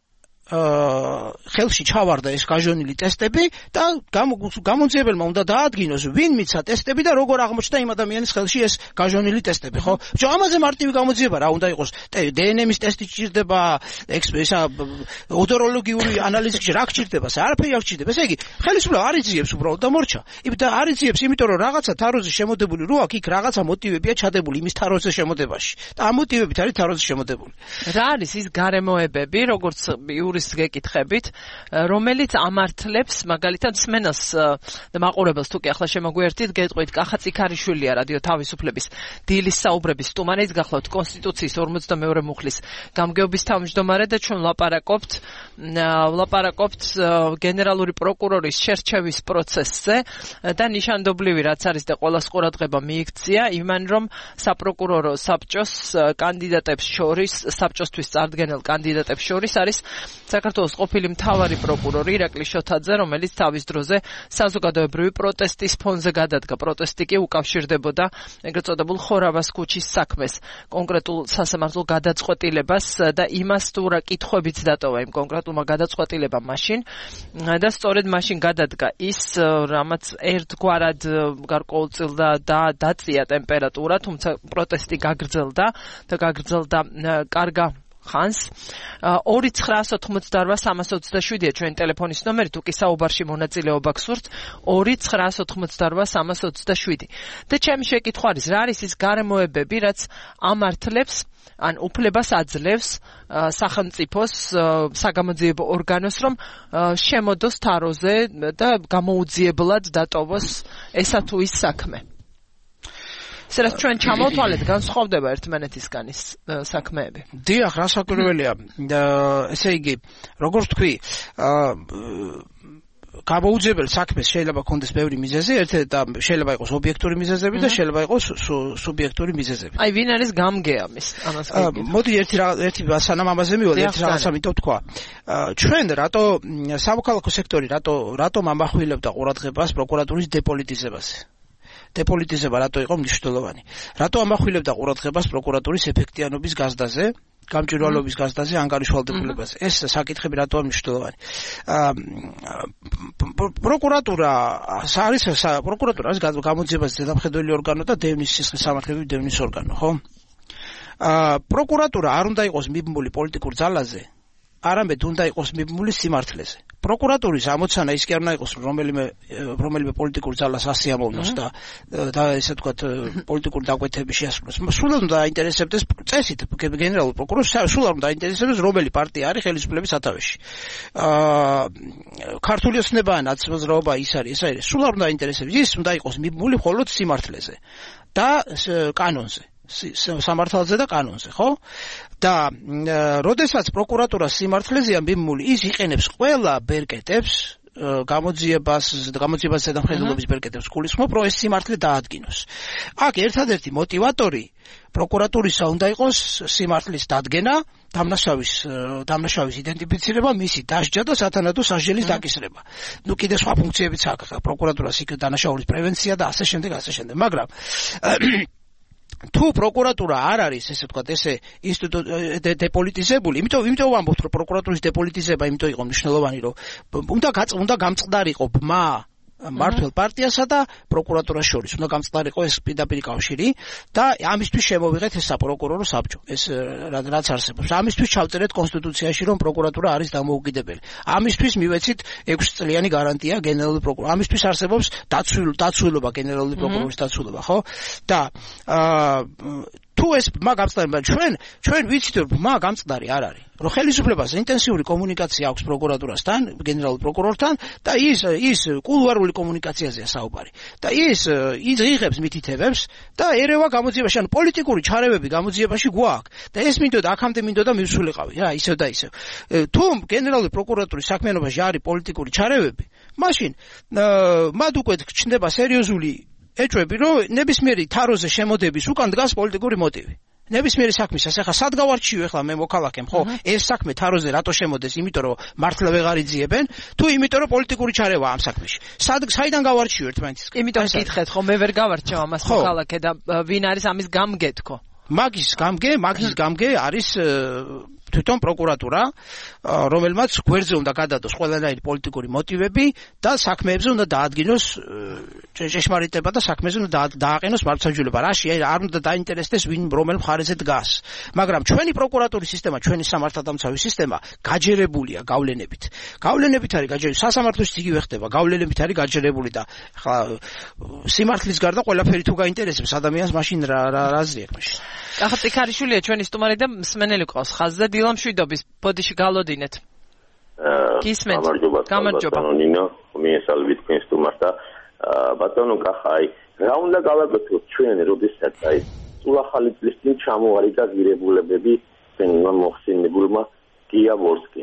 ხელში ჩავარდა ეს გაჟონილი ტესტები და გამოძიებელმა უნდა დაადგინოს ვინ მიცა ტესტები და როგორ აღმოჩნდა იმ ადამიანის ხელში ეს გაჟონილი ტესტები ხო? ამაზე მარტივი გამოძიება რა უნდა იყოს დნმ-ის ტესტი ჭირდება ესა ოდოროლოგიური ანალიზი რა გჭირდება არაფერი არ გჭირდება ესე იგი ხელისუფლება არ იძიებს უბრალოდ და მორჩა და არ იძიებს იმიტომ რომ რაღაცა თაროზე შემოდებული რო აქ იქ რაღაცა მოტივებია ჩადებული იმის თაროზე შემოდებაში და ამ მოტივებით არის თაროზე შემოდებული რა არის ის გარემოებები როგორც გეკითხებით, რომელიც ამართლებს მაგალითად სმენას და მაყურებელს თუ კი ახლა შემოგვიერთით, გეტყვით კახა ციქარიშვილია რადიო თავისუფლების დილის საუბრების სტუმარიც გახლავთ კონსტიტუციის 42 მუხლის გამგეობის თავმჯდომარე და ჩვენ ვლაპარაკობთ გენერალური პროკურორის შერჩევის პროცესზე და ნიშანდობლივი რაც არის და ყოველას ყურადღება მიიქცია იმან რომ საპროკურორო საბჭოს კანდიდატებს შორის საბჭოსთვის წარდგენელ კანდიდატებს შორის არის საქართველოს ყოფილი მთავარი პროკურორი ირაკლი შოთაძე, რომელიც თავის დროზე საზოგადოებრივი პროტესტის ფონზე გადადგა. პროტესტი კი უკავშირდებოდა ეგრეთ წოდებულ ხორავას ქუჩის საქმეს, კონკრეტულ სასამართლო გადაწყვეტილებას და იმას თუ რა კითხვებიც დატოვა იმ კონკრეტულმა გადაწყვეტილებამ მაშინ და სწორედ მაშინ გადადგა ის, რამაც ერთგვარად გარკვეულწილ და დაწია ტემპერატურა, თუმცა პროტესტი გაგრძელდა კარგა ხანს 2988327-ია ჩვენი ტელეფონის ნომერი თუ კი საუბარში მონაწილეობა გსურთ 2988327 და ჩემი შეკითხვა არის რა არის ის გარემოებები რაც ამართლებს ან უფლებას აძლევს სახელმწიფოს საგამოძიებო ორგანოს რომ შემოდოს თაროზე და გამოუძიებლად დატოვოს ესა თუ ის საქმე სადაც ჩვენ ჩამოვთვალეთ განსხვავდება ერთმანეთისგან ის საქმეები. დიახ, რა საკვირველია. ესე იგი, როგორც თქვი, გამოუძიებელ საქმეს შეიძლება კონდეს ბევრი მიზეზი, ერთ-ერთი შეიძლება იყოს ობიექტური მიზეზები და შეიძლება იყოს სუბიექტური მიზეზები. აი, ვინ არის გამგე ამის? ამას მოდი ერთი სანამ ამაზე მივიდეთ, ერთი რაღაცა მინდა ვთქვა. ჩვენ რატო სამოქალაქო სექტორი რატომ ამახვილებდა ყურადღებას პროკურატურის დეპოლიტიზებაზე? დეპოლიტიზება რატო იყო მნიშვნელოვანი? რატო ამახვილებდა ყურადღებას პროკურატურის ეფექტიანობის გაზრდაზე გამჭვირვალობის გაზრდაზე ანგარიშვალდებულებაზე. ეს საკითხები რატოა მნიშვნელოვანი? პროკურატურას გამოძიებას ზედამხედველი ორგანო და დევნის სისხლის სამართლებრივი დევნის ორგანო, ხო? პროკურატურა არ უნდა იყოს მიბმული პოლიტიკურ ძალაზე, არამედ უნდა იყოს მიბმული სიმართლეზე. პროკურატურის ამოცანა ის კი არ უნდა იყოს, რომელიმე პოლიტიკურ ძალას ასიამოვნოს და ესე ვთქვათ, პოლიტიკური დაკვეთების შეასრულოს. სულად უნდა აინტერესებდეს წესით გენერალურ პროკურორს, სულად უნდა აინტერესებდეს, რომელი პარტია არის ხელისუფლების სათავეში. ქართული ოცნება ან ნაცნობრობა ის არის, სულად უნდა აინტერესებდეს, ის უნდა იყოს მიბმული მხოლოდ სიმართლეზე და კანონზე. სამართალზე და კანონზე, ხო? და როდესაც პროკურატურა სიმართლეზეა მიბმული, ის იყენებს ყველა ბერკეტებს, გამოძიებას ზედამხედველობის ბერკეტებს გულისხმობ, რომ ეს სიმართლე დაადგინოს. აქ ერთადერთი მოტივატორი პროკურატურისა უნდა იყოს სიმართლის დადგენა, დამნაშავის იდენტიფიცირება, მისი დასჯა და სათანადო სასჯელის დაკისრება. კიდე სხვა ფუნქციებიც აქვს პროკურატურას, იქ დანაშაულის პრევენცია და ასე შემდეგ. მაგრამ თუ პროკურატურა არ არის, ესე ვთქვათ, ესე ინსტიტუტი დეპოლიტიზებული, იმიტომ ვამბობთ, რომ პროკურატურის დეპოლიტიზება იმიტომ იყო მნიშვნელოვანი, რომ უნდა გამწყდარიყო ბმა მართლ პარტიასა და პროკურატურას შორის, უნდა გამწყდარიყო ეს პირდაპირ კავშირი და ამისთვის შემოვიღეთ ეს საპროკურორო საბჭო, ეს რაც არსებობს. ამისთვის ჩავწერეთ კონსტიტუციაში, რომ პროკურატურა არის დამოუკიდებელი. ამისთვის მივეცით 6 წლიანი გარანტია გენერალური პროკურორი. ამისთვის არსებობს დაცულობა, გენერალური პროკურორის დაცულობა, ხო? და თუ ეს ბმა გამწყდარი, ჩვენ ვიცით, რომ ბმა გამწყდარი არ არის. რომ ხელისუფლებას ინტენსიური კომუნიკაცია აქვს პროკურატურასთან, გენერალურ პროკურორთან და ის კულუარული კომუნიკაციაზეა საუბარი. და ის იღებს მითითებებს და ერევა გამოძიებაში, ანუ პოლიტიკური ჩარევები გამოძიებაში გვაქვს. და ეს აქამდე მინდოდა მივსულიყავი, რა, ისევ და ისევ. თუ გენერალური პროკურატურის საქმიანობაში არის პოლიტიკური ჩარევები, მაშინ მათ უკვე ჩნდება სერიოზული ეჭვები, რომ ნებისმიერი თაროზე შემოდების უკან დგას პოლიტიკური მოტივი. ნებისმიერი საქმისას, ახლა სად გავარჩიო ახლა მე მოქალაქემ, ხო? ეს საქმე თაროზე რატო შემოდეს? იმიტომ რომ მართლა ვეღარ იძიებენ, თუ იმიტომ რომ პოლიტიკური ჩარევა ამ საქმეში. საიდან გავარჩიო ერთმანეთის? იმიტომ გითხეთ, ხო, მე ვერ გავარჩევ ამას მოქალაქე და ვინ არის ამის გამგე თქო? მაგის გამგე არის თვითონ პროკურატურა, რომელმაც გვერდზე უნდა გადადოს ყველანაირი პოლიტიკური მოტივები და საქმეებზე უნდა დაადგინოს ჭეშმარიტება და საქმეზე უნდა დააყენოს მართლმსაჯულება. რაში არ უნდა დაინტერესდეს ვინ რომელ მხარეზე დგას. მაგრამ ჩვენი პროკურატურის სისტემა, ჩვენი სამართალდამცავი სისტემა გაჯერებულია გავლენებით. გავლენებით არის გაჯერებული, სასამართლოშიც იგივე ხდება, გავლენებით არის გაჯერებული და ხა სიმართლის გარდა ყველაფერი თუ გაინტერესებს ადამიანს, მაშინ რა აზრი აქვს მაშინ? ახლა წიქარიშვილია ჩვენი სტუმარი და მსმენელი ყავს ხაზზე. დილა მშვიდობის, ბოდიში გალოდინეთ. გისმენთ. გამარჯობა. ნინო, მიესალმებით თქვენ სტუმარს და ბატონო კახაი, რა უნდა გავაკეთოთ ჩვენ, როდესაც სულახალი წლის წინ ჩამოარიდა ღირებულებები ჩვენმა მოხსენებულმა გიაბორსკიმ.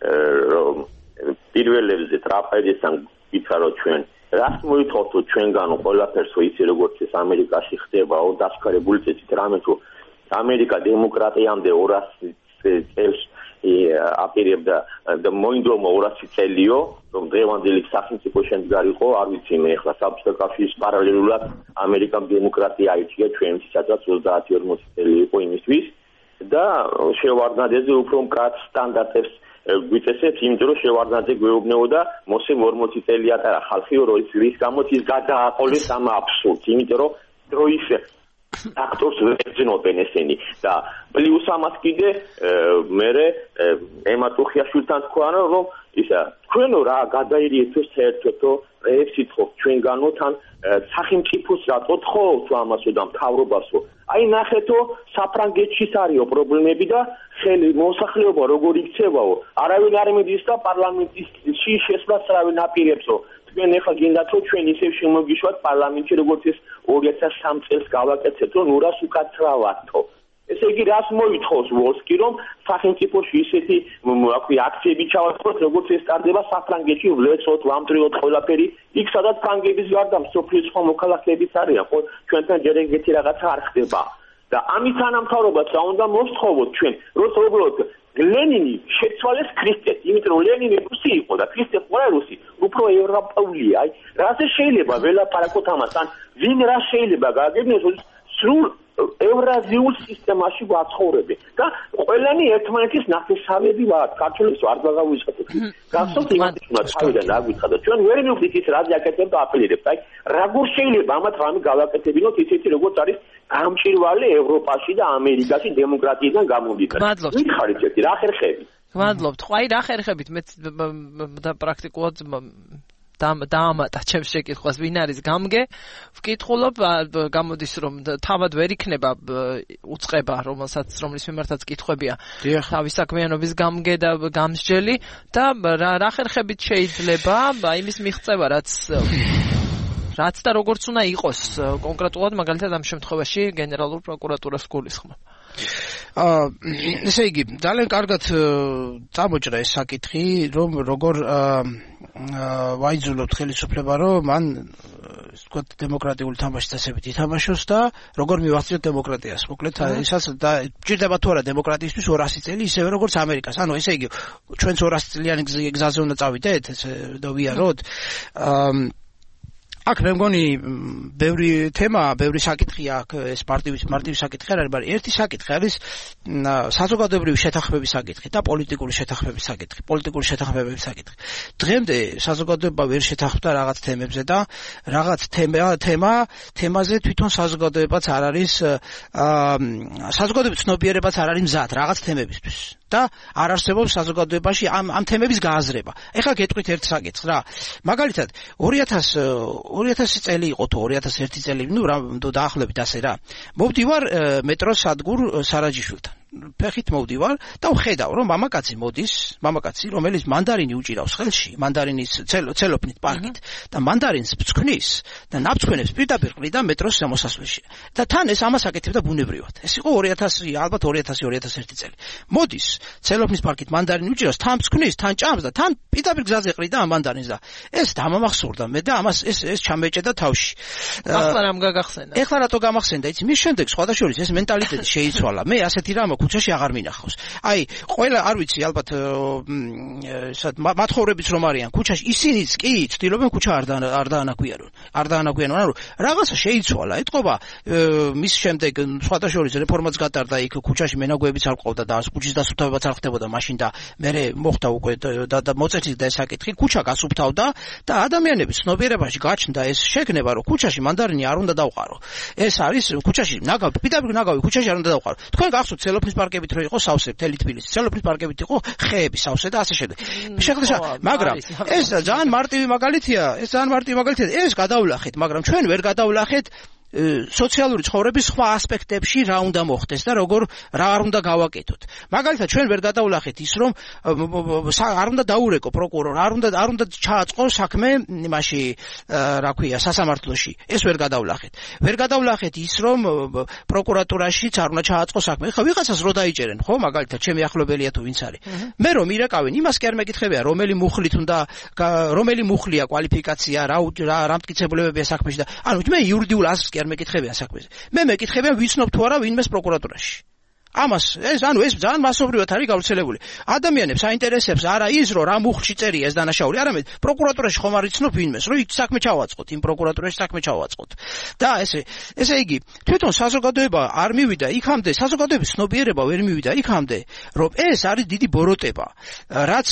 პირველებზე ტრაპეზისთან ვითხარო ჩვენ. რას მოითხოვთ ჩვენგანო ყველაფერს, ისე როგორც ეს ამერიკაში ხდებაო, დასკარებული წესით, რამე თუ ამერიკა დემოკრატიამდე 200 წელს აპირებდა და მოინდომა 200 წელიო, რომ დღევანდელი სახელმწიფო შემდგარიყო, არ ვიცი მე ახლა საბჭოთა კავშირის პარალელურად ამერიკამ დემოკრატია აიჩია ჩვენთვის, სადაც 30-40 წელი იყო იმისთვის და შევარდნაძეზე უფრო მკაცრ სტანდარტებს გვიწესებს, იმიტომ რომ შევარდნაძე გვეუბნებოდა მოსემ 40 წელი ატარა ხალხი, რომ რის გამოც ის გადააყოლეს ამ აბსურდს, იმიტომ რომ დროის აქტორს ვეძნობენ ესენი და პლუს ამას კიდე მერე ემა ტუხიაშვილთან თქვა რომ ისა თქვენო რა გადაირიეთო საერთოდ ეს ითხოვთ ჩვენგანოთან სახელმწიფოს რატო თხოვთ ამასო და მთავრობასო აი ნახეთო საფრანგეთშიც არისო პრობლემები და ხელი მოსახლეობა როგორ იქცევაო არავინ არ მიდის და პარლამენტში შესვლას არავინ აპირებსო თქვენ ახლა გინდათ რომ ჩვენ ისევ შემოგიშვათ პარლამენტში როგორც ეს 2003 წელს გავაკეთეთ რომ ნურას უკაცრავათო ესე იგი რას მოითხოვს ვოლსკი რომ სახელმწიფოში ისეთი აქციები ჩავატაროთ როგორც ეს ტარდება საფრანგეთში ვლეცოთ ვამტრიოთ ყველაფერი იქ სადაც ფრანგების გარდა მსოფლიოს სხვა მოქალაქეებიც არიან ხო ჩვენთან ჯერ ეგეთი რაღაცა არ ხდება და ამის თანამთავრობას რა უნდა მოსთხოვოთ ჩვენ როცა უბრალოდ ლენინი შეცვალეს ქრისტეს იმიტომ რომ ლენინი რუსი იყო და ქრისტე ყურა რუსი უფრო ევროპული აი რაზე შეიძლება ველაპარაკოთ ამას ან ვინ რა შეიძლება გააგებინოს სრულ ევრაზიულ სისტემაში ვაცხოვრები და ყველანი ერთმანეთის ნათესავები ვართ. ქართულის არ დაგავიწყოთ. გახსოვთ იმას უნდა თავიდან დაგვიცხადო. ჩვენ ვერ მივხვდით ის რა აკეთებ და აპელირებთ. აი, როგორ შეიძლება ამათ რამე გავაკეთებინოთ ისეთი როგორც არის გამჭირვალე ევროპაში და ამერიკაში დემოკრატიიდან გამომდინარე. მითხარით ერთი რა ხერხები. გმადლობთ. ხო, აი რა ხერხებით მე და პრაქტიკულად დაამატა ჩემს შეკითხვას ვინ არის გამგე ვკითხულობ გამოდის რომ თავად ვერ იქნება უწყება რომლის მიმართაც კითხვებია თავის საქმიანობის გამგე და გამსჯელი და რა ხერხებით შეიძლება იმის მიღწევა რაც და როგორც უნდა იყოს კონკრეტულად მაგალითად ამ შემთხვევაში გენერალურ პროკურატურას გულისხმობ ესე იგი ძალიან კარგად წამოჭრა ეს საკითხი რომ როგორ ვაიძულოთ ხელისუფლება რომ მან თქვა დემოკრატიული თამაშის წესებით ითამაშოს და როგორ მივახციოთ დემოკრატიას მოკლედ ისაც და ჭირდება თუ არა დემოკრატიისთვის 200 წელი ისევე როგორც ამერიკას ანუ ესე იგი ჩვენც 200 წლიანი გზაზე უნდა წავიდეთ ესე და ვიაროთ აქ მე მგონი ბევრი თემა, ბევრი საკითხი აქ ეს მარტივი საკითხი არ არის, მაგრამ ერთი საკითხი არის საზოგადოებრივი შეთანხმების საკითხი და პოლიტიკური შეთანხმების საკითხი. დღემდე საზოგადოება ვერ შეთანხმდა რაღაც თემებზე და რაღაც თემაზე თვითონ საზოგადოებაც არ არის საზოგადოების ცნობიერებაც არ არის მზად რაღაც თემებისთვის. და არ არსებობს საზოგადოებაში ამ თემების გააზრება. ეხლა გეტყვით ერთ საკითხს რა. მაგალითად 2000 წელი იყო თუ 2001 წელი, დაახლოებით ასე რა. მოვდივარ მეტროს სადგურ სარაჯიშვილთან. ფეხით მოვდივარ და ვხედავ რომ მამაკაცი რომელიც მანდარინი უჭირავს ხელში მანდარინის ცელოფნით პარკით და მანდარინს ფცქნის და ნაფცხვენებს პირდაპირ ყრიდა მეტროს შემოსასვლელში და თან ეს ამას აკეთებდა ბუნებრივად ეს იყო 2000 ალბათ 2000-2001 წელი მოდის ცელოფნის პარკით მანდარინი უჭირავს თან ფცქნის თან ჭამს და თან პირდაპირ გზაზე ყრიდა ამ მანდარინს და ეს დამამახსოვრდა მე და ამას ეს ჩამეჭედა თავში ახლა რამ გაგახსენა ეხლა რატო გამახსენდა იცი მის შემდეგ სხვადასხვა ეს მენტალიტეტი შეიცვალა მე ასეთი რამ ქუჩაში აღარ მინახავს. აი, ყველა არ ვიცი, ალბათ მათხოვრებიც რომ არიან ქუჩაში, ისინიც კი ცდილობენ ქუჩა არ დაანაგვიანონ. ანუ რაღაცა შეიცვალა. ეთყობა მის შემდეგ სხვადასხვა რეფორმაც გატარდა იქ ქუჩაში მენაგვეებიც არ ყავდა და ქუჩის დასუფთავებაც არ ხდებოდა მაშინ და მერე მოხდა უკვე და მოწესრიგდა ეს საკითხი. ქუჩა გასუფთავდა და ადამიანების ცნობიერებაში გაჩნდა ეს შეგნება რომ ქუჩაში მანდარინი არ უნდა დავყარო. ეს არის ქუჩაში პირდაპირ ნაგავი ქუჩაში არ უნდა დავყარო. თქვენ გახსოვთ ცელოფნის პარკებით რო იყო სავსე მთელი თბილისი ცელოფნის პარკებით იყო ხეების სავსე და ასე შემდეგ მაგრამ ეს ძალიან მარტივი მაგალითია ეს გადავლახეთ მაგრამ ჩვენ ვერ გადავლახეთ სოციალური ცხოვრების სხვა ასპექტებში რა უნდა მოხდეს და რა არ უნდა გავაკეთოთ. მაგალითად ჩვენ ვერ გადავლახეთ ის რომ არ უნდა დაურეკო პროკურორ, არ უნდა ჩააწყო საქმე იმაში, რა ქვია, სასამართლოში. ეს ვერ გადავლახეთ. ვერ გადავლახეთ ის რომ პროკურატურაშიც არ უნდა ჩააწყო საქმე. ხა ვიღაცას რო დაიჭერენ, ხო, მაგალითად ჩემი ახლობელია თუ ვინც არის. მე რომ ირეკავენ, იმას კი არ მეკითხებია, რომელი მუხლია კვალიფიკაცია, რა მტკიცებულებებია საქმეში და ანუ მე იურიდიულ აზრს არ მეკითხებიან საქმეზე. მე მეკითხებიან ვიცნობ თუ არა ვინმეს პროკურატურაში. ეს ძალიან მასობრივად არის გავრცელებული. ადამიანებს აინტერესებს არა ის რომ რა მუხლში წერია ეს დანაშაული, არამედ პროკურატურაში ხომ არ იცნობ ვინმეს, რომ იქ საქმე ჩავაწყოთ, იმ პროკურატურაში საქმე ჩავაწყოთ. და ესე იგი, თვითონ საზოგადოება არ მივიდა იქამდე, საზოგადოების ცნობიერება ვერ მივიდა იქამდე, რომ ეს არის დიდი ბოროტება. რაც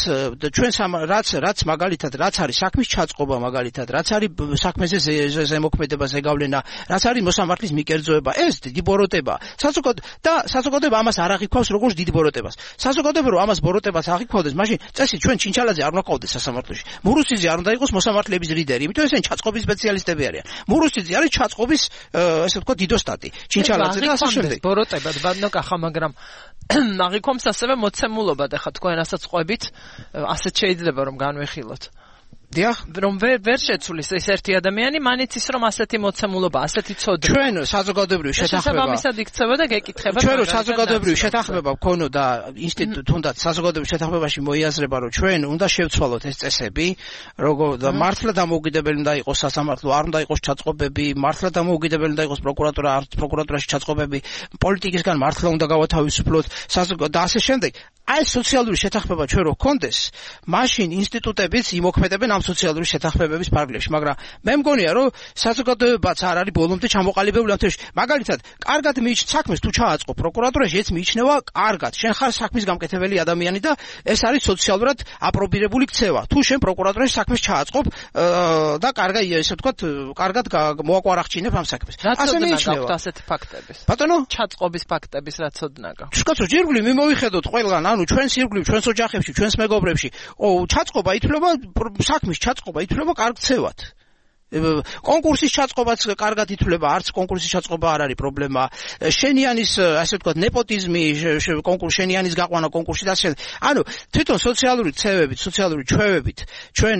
მაგალითად, რაც არის საქმის ჩაწყობა მაგალითად, რაც არის საქმეზე ზემოქმედება, ზეგავლენა, რაც არის მოსამართლის მიკერძოება, ეს დიდი ბოროტება. საზოგადოება ამას არ აღიქვავს როგორც დიდ ბოროტებას. საზოგადოება რომ ამას ბოროტებას აღიქვავდეს, მაშინ წესი ჩვენ ჩინჩალაძე არ უნდა ყავდეს სასამართლოში. მურუსიძე არ უნდა იყოს მოსამართლეების ლიდერი, იმიტომ ესენი ჩაწყობის სპეციალისტები არიან. მურუსიძე არის ჩაწყობის, ესე ვთქვათ, დიდოსტატი. ჩინჩალაძე და ასე შემდეგ. ბოროტებად ბადნოკახა, მაგრამ აღიქვამს ასევე მოცემულობა და ხა თქვენ ასაც ყვებით, ასეც შეიძლება რომ განვიხილოთ. დიახ, რომ ვერ შეცვლის ეს ერთი ადამიანი, მანიც ის რომ ასეთი მოცემულობა, ასეთი ცოდნა. ჩვენ საზოგადოებრივი შეთანხმება. შესაბამისად იქცევა და გეკითხება. ჩვენ რომ საზოგადოებრივი შეთანხმება ვქონოდა ინსტიტუტ თუნდაც საზოგადოებრივ შეთანხმებაში მოიაზრება, რომ ჩვენ უნდა შევცვალოთ ეს წესები, როგორ და მართლა დამოუკიდებელი უნდა იყოს სასამართლო, არ უნდა იყოს ჩაწყობები, მართლა დამოუკიდებელი უნდა იყოს პროკურატურაში ჩაწყობები, პოლიტიკისგან მართლა უნდა გავათავისუფლოთ, და ასე შემდეგ. აი სოციალური შეთანხმება ჩვენ რო გქონდეს, მაშინ ინსტიტუტებიც იმოქმედებენ ამ სოციალური შეთანხმებების ფარგლებში, მაგრამ მე მგონია რომ საზოგადოებაც არ არის ბოლომდე ჩამოყალიბებული ამ თემში. მაგალითად, კარგად მიიჩნევ საქმეს თუ ჩააწყო პროკურატურაში, ეს მიიჩნევა კარგად. შენ ხარ საქმის გამკეთებელი ადამიანი და ეს არის სოციალურად აპრობირებული ქცევა. თუ შენ პროკურატურაში საქმეს ჩააწყობ და ესე ვთქვათ, კარგად მოაკვარახჩინებ ამ საქმეს. ასე მიიჩნევა ასეთი ფაქტების. ბატონო, ჩაწყობის ფაქტების რაც ოდნა გაქვს. კაცო, ჯერგული მიმოვიხედოთ ყველგან, ანუ ჩვენს ირგვლივ, ჩვენს ოჯახებში, ჩვენს მეგობრებში, ჩაწყობა ითვლება, საქმის ჩაწყობა ითვლება კარგ ქცევად. კონკურსის ჩაწყობაც კარგად ითვლება, არც კონკურსის ჩაწყობა არ არის პრობლემა. შენიანის, ასე ვთქვათ, ნეპოტიზმი, შენიანის გაყვანა კონკურსში და ასე. ანუ თვითონ სოციალური ქცევებით, სოციალური ჩვევებით ჩვენ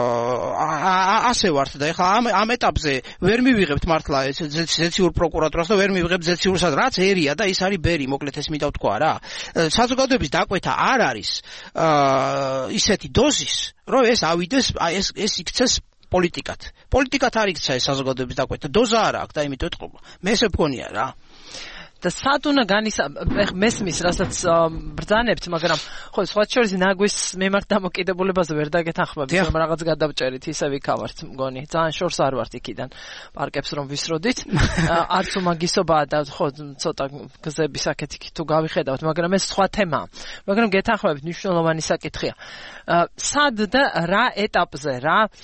ასე ვართ და ეხლა ამ ეტაპზე ვერ მივიღებთ მართლა ზეციურ პროკურატურას და ვერ მივიღებთ ზეციურსაც, რაც ერია და ის არის ბერი, მოკლედ ეს მინდა ვთქვა რა. საზოგადოების დაკვეთა არ არის ისეთი დოზის, რომ ეს ავიდეს, ეს იქცეს პოლიტიკად არ იქცა ეს საზოგადოების დაკვეთა, დოზა არ აქვს და იმიტომ ეთყობა. მე ესე მგონია რა. და სად უნდა მესმის, რასაც ბრძანებთ, მაგრამ ხო, სხვა შორის ნაგვის მიმართ დამოკიდებულებაზე ვერ დაგეთანხმებით, რომ რაღაც გადავჭერით, ისე ვიქავართ, მგონი. ძალიან შორს არ ვართ იქიდან პარკებს რომ ვისროდით. არც უმაგისობაა და ხო, ცოტა გზების აქეთ-იქ თუ გავიხედავთ, მაგრამ ეს სხვა თემაა. მაგრამ გეთანხმებით, მნიშვნელოვანი საკითხია. სად და რა ეტაპზე,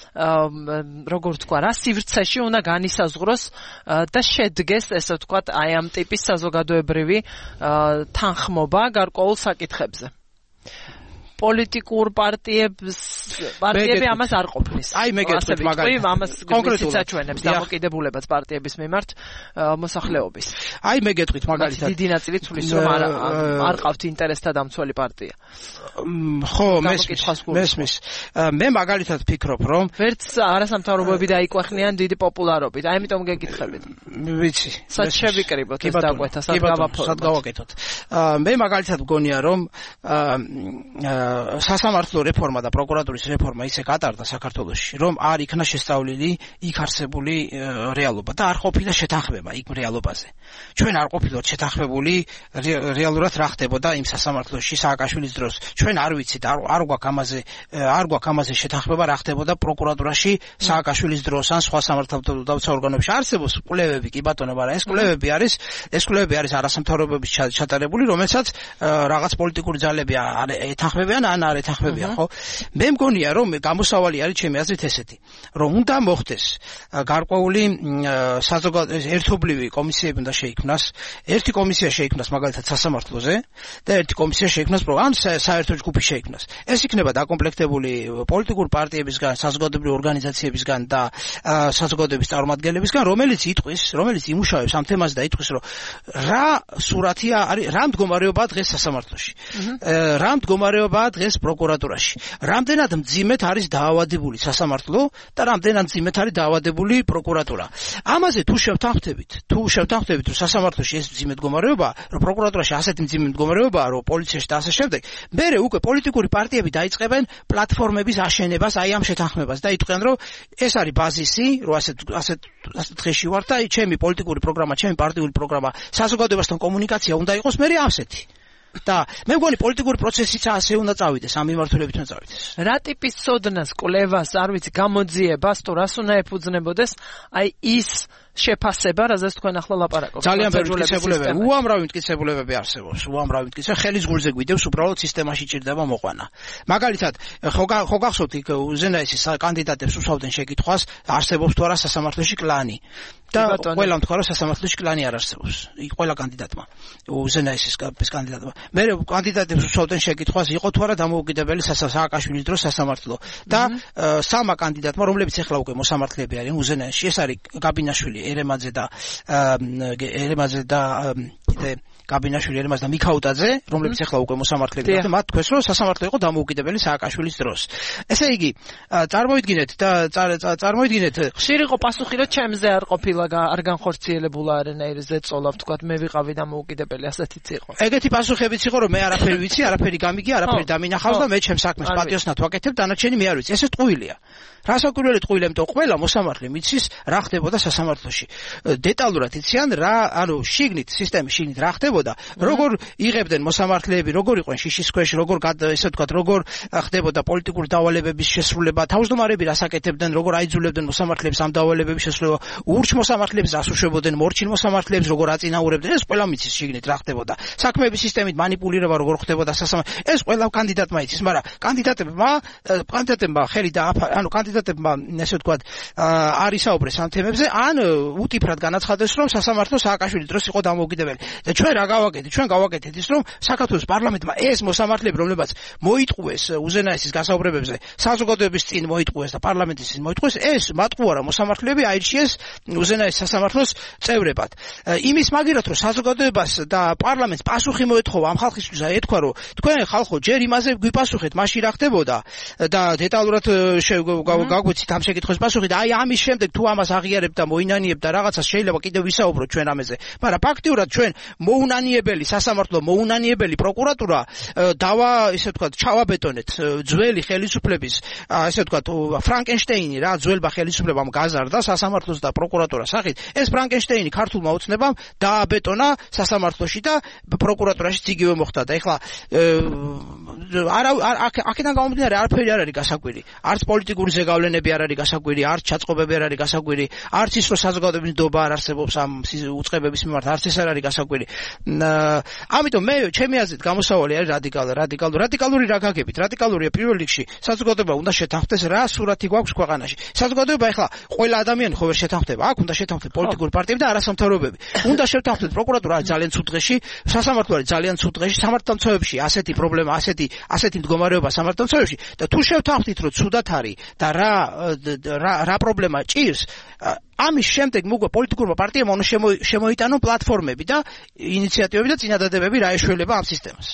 როგორ ვთქვა, რა სივრცეში უნდა განისაზღვროს და შედგეს, ესე ვთქვათ, აი ამ ტიპის საზოგადოებრივი თანხმობა გარკვეულ საკითხებზე. პოლიტიკურ პარტიები ამას არ ყოფნის. აი მე გეტყვით მაგალითად. ამას კონკრეტულად აჩვენებს დამოკიდებულებას პარტიების მიმართ მოსახლეობის. აი მე გეტყვით მაგალითად. დიდი ნაწილი თulis რომ არ ყავთ ინტერესთა დამცველი პარტია. ხო, მესმის. მე მაგალითად ფიქრობ, რომ ვერც არასამთავრობოები დაიკვეხნიან დიდი პოპულარობით. აი ამიტომ გეკითხებით. ვიცი. სად შევიკრიბოთ ეს დაკვეთა, სად გავაფორმოთ? სად გავაკეთოთ? მე მაგალითად მგონია, რომ სასამართლო რეფორმა და პროკურატურის რეფორმა ისე გატარდა საქართველოში, რომ არ იქნა შესწავლილი იქ არსებული რეალობა და არ ყოფილა შეთანხმება იქ რეალობაზე. ჩვენ არ ყოფილოთ შეთანხმებული რეალურად რა ხდებოდა იმ სასამართლოში სააკაშვილის დროს. ჩვენ არ ვიცით, არ გვაქვს ამაზე შეთანხმება რა ხდებოდა პროკურატურაში სააკაშვილის დროს ან სხვა სამართლებრივ ორგანოებში. არსებობს კვლევები, კი ბატონო, მაგრამ ეს კვლევები არის არასამთავრობოების ჩატარებული, რომელსაც რაღაც პოლიტიკური ძალები ეთანხმებიან ან არ ეთანხმებიან, ხო? მე მგონია, რომ გამოსავალი არის ჩემი აზრით ესეთი, რომ უნდა მოხდეს გარკვეული ერთობლივი კომისიები უნდა შეიქმნას, ერთი კომისია შეიქმნას მაგალითად სასამართლოზე და ერთი კომისია შეიქმნას ან საერთო ჯგუფი შეიქმნას. ეს იქნება დაკომპლექტებული პოლიტიკურ პარტიებისგან, საზოგადოებრივი ორგანიზაციებისგან და საზოგადოების წარმომადგენლებისგან, რომელიც იმუშავებს ამ თემაზე და იტყვის, რომ რა სურათია არის, რა მდგომარეობაა დღეს სასამართლოში. რა მდგომარეობაა დღეს პროკურატურაში. რამდენად მძიმედ არის დაავადებული სასამართლო და რამდენად მძიმედ არის დაავადებული პროკურატურა. ამაზე თუ შევთანხმდებით, რომ სასამართლოში ეს მძიმე მდგომარეობაა, რომ პროკურატურაში ასეთი მძიმე მდგომარეობაა, რომ პოლიციაში და ასე შემდეგ, მერე უკვე პოლიტიკური პარტიები დაიწყებენ პლატფორმების აშენებას აი ამ შეთანხმებას და იტყვიან, რომ ეს არის ბაზისი, რომ ასეთ დღეში ვარ და ჩემი პოლიტიკური პროგრამა, ჩემი პარტიული პროგრამა, საზოგადოებასთან კომუნიკაცია უნდა იყოს მერე ასეთი. და მე მგონი პოლიტიკური პროცესიც ასე უნდა წავიდეს, ამ მიმართულებით უნდა წავიდეს. რა ტიპის სოდნას, კვლევას, არ ვიცი, გამოძიებას, თუ რას უნდა ეფუძნებოდეს, აი ის შეფასება, რაზეც თქვენ ახლა ლაპარაკობთ. ძალიან ბევრი მტკიცებულებები, უამრავი მტკიცებულებები არსებობს, ხელის გულზე გვიდევს, უბრალოდ სისტემაში ჭირდება მოყვანა. მაგალითად, ხო გახსოვთ იქ უზენაესის კანდიდატებს უსვავდნენ შეკითხვას, არსებობს თუ არა სასამართლოში კლანი. და ყველამ თქვა, რომ სასამართლოში კლანი არ არსებობს. იქ ყველა კანდიდატმა, უზენაესის კანდიდატმა. მე კანდიდატებს უსვავდნენ შეკითხვას, იყო თუ არა დამოუკიდებელი სააკაშვილის დროს სასამართლო. და სამა კანდიდატმა, რომლებიც ახლა უკვე მოსამართლეები არიან უზენაესში, ეს არის გაბინაშვილი, ერემაძე და გაბინაშვილი, ერემაძე და მიქაუტაძე, რომლებიც ახლა უკვე მოსამართლეები არიან, მათ თქვეს, რომ სასამართლო იყო დამოუკიდებელი სააკაშვილის დროს. ესე იგი, წარმოიდგინეთ, ხშირ იყო პასუხი, რომ ჩემზე არ ყოფილა არ განხორციელებულა არანაირი ზეწოლა, ვთქვათ, მე ვიყავი დამოუკიდებელი, ასეთიც იყო. ეგეთი პასუხებიც იყო, რომ მე არაფერი ვიცი, არაფერი გამიგი, არაფერი დამინახავს და მე ჩემს საქმეს პატიოსნად ვაკეთებ, დანარჩენი მე არ ვიცი. ეს ტყუილია. რასაკვირველი ტყუილია, იმიტომ ყველა მოსამართლე მიცის რა ხდებოდა სასამართლოში. დეტალურად იციან რა, ანუ შიგნით, სისტემაში შიგნით რა ხდებოდა, როგორ იღებდნენ მოსამართლეები, როგორ იყვნენ შიშის ქვეშ, როგორ ესე ვთქვათ, როგორ ხდებოდა პოლიტიკური დავალებების შესრულება, თავმჯდომარები რას აკეთებდნენ, როგორ აიძულებდნენ მოსამართლეებს ამ დავალებების შესრულება, ურჩ მოსამართლეებს ასუშვებოდნენ, მორჩილ მოსამართლეებს როგორ აწინაურებდნენ, ეს ყველა მიცის შიგნით რა ხდებოდა. საქმეების სისტემით манипулირება როგორ ხდებოდა სასამართლო, ეს ყველა კანდიდატმა იცის, მაგრამ კანდიდატებმა ხელი ანუ კანდიდატებმა ესე ვთქვათ არ ისაუბრეს ამ თემებზე, ან უტიფრად განაცხადეს, რომ სასამართლო სააკაშვილის დროს იყო დამოუკიდებელი. და ჩვენ რა გავაკეთეთ? ჩვენ გავაკეთეთ ის, რომ საქართველოს პარლამენტმა ეს მოსამართლეები, რომლებაც მოიტყუეს უზენაესის გასაუბრებებზე, საზოგადოების წინ მოიტყუეს და პარლამენტის წინ მოიტყუეს, ეს მატყუარა მოსამართლეები აირჩიეს უზენაეს სასამართლოს წევრებად. იმის მაგერად, რომ საზოგადოებას და პარლამენტს პასუხი მოეთხოვა ამ ხალხისთვის, ეთქვა, რომ თქვენ ხალხო ჯერ იმაზე გვიპასუხეთ, მაშინ რა ხდებოდა და დეტალურად გაგვიცით ამ შეკითხვის პასუხი და აი ამის შემდეგ თუ ამას აღიარებთ და მოინანიებთ და რაღაცას შეიძლება კიდევ ვისაუბროთ ჩვენ ამაზე. მაგრამ ფაქტიურად ჩვენ მოუნანიებელი სასამართლო, მოუნანიებელი პროკურატურა ისე ვთქვათ, ჩავაბეტონეთ ძველი ხელისუფლების, ესე ვთქვათ, ფრანკენშტეინი რა, ძველბა ხელისუფლებამ გაზარდა სასამართლოს და პროკურატურას სახით. ეს ფრანკენშტეინი ქართულმა ოცნებამ დააბეტონა სასამართლოში და პროკურატურაშიც იგივე მოხდა და ეხლა აქედან გამომდინარე არაფერი არ არის გასაკვირი. არც პოლიტიკური ზეგავლენები არ არის გასაკვირი, არც ჩაწყობები არ არის გასაკვირი, არც ის რომ საზოგადოების ნდობა არ არსებობს ამ უწყებების მიმართ, არც ეს არ არის გასაკვირი. ამიტომ მე ჩემი აზრით გამოსავალი არის რადიკალური რა გაგებით. რადიკალურია პირველ რიგში საზოგადოება უნდა შეთანხმდეს რა სურათი გვაქვს ქვეყანაში. საზოგადოება ეხლა ყველა ადამიანი ხო ვერ შეთანხმდება, აქ უნდა შეთანხმდეს პოლიტიკური პარტიები და არასამთავრობოები. უნდა შეთანხმდეს პროკურატურა ძალიან ცუდ დღეში, სასამართლო არის ძალიან ცუდ დღეში, სამართალმცავებში ასეთი პრობლემა, ასეთი მდგომარეობა სამართალმცავებში და თუ შევთანხმდით რომ ცუდად არის და რა პრობლემა ჭირს, ამის შემდეგ მოგვა პოლიტიკურმა პარტიებმა უნდა შემოიტანონ პლატფორმები და ინიციატივები და წინადადებები რა ეშველება ამ სისტემას.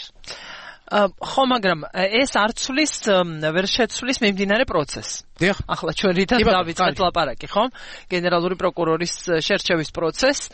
ხო, მაგრამ ეს არ ცვლის, ვერ შეცვლის მიმდინარე პროცესს. ახლა ჩვენ რითაც დავიწყეთ ლაპარაკი, ხო? გენერალური პროკურორის შერჩევის პროცესს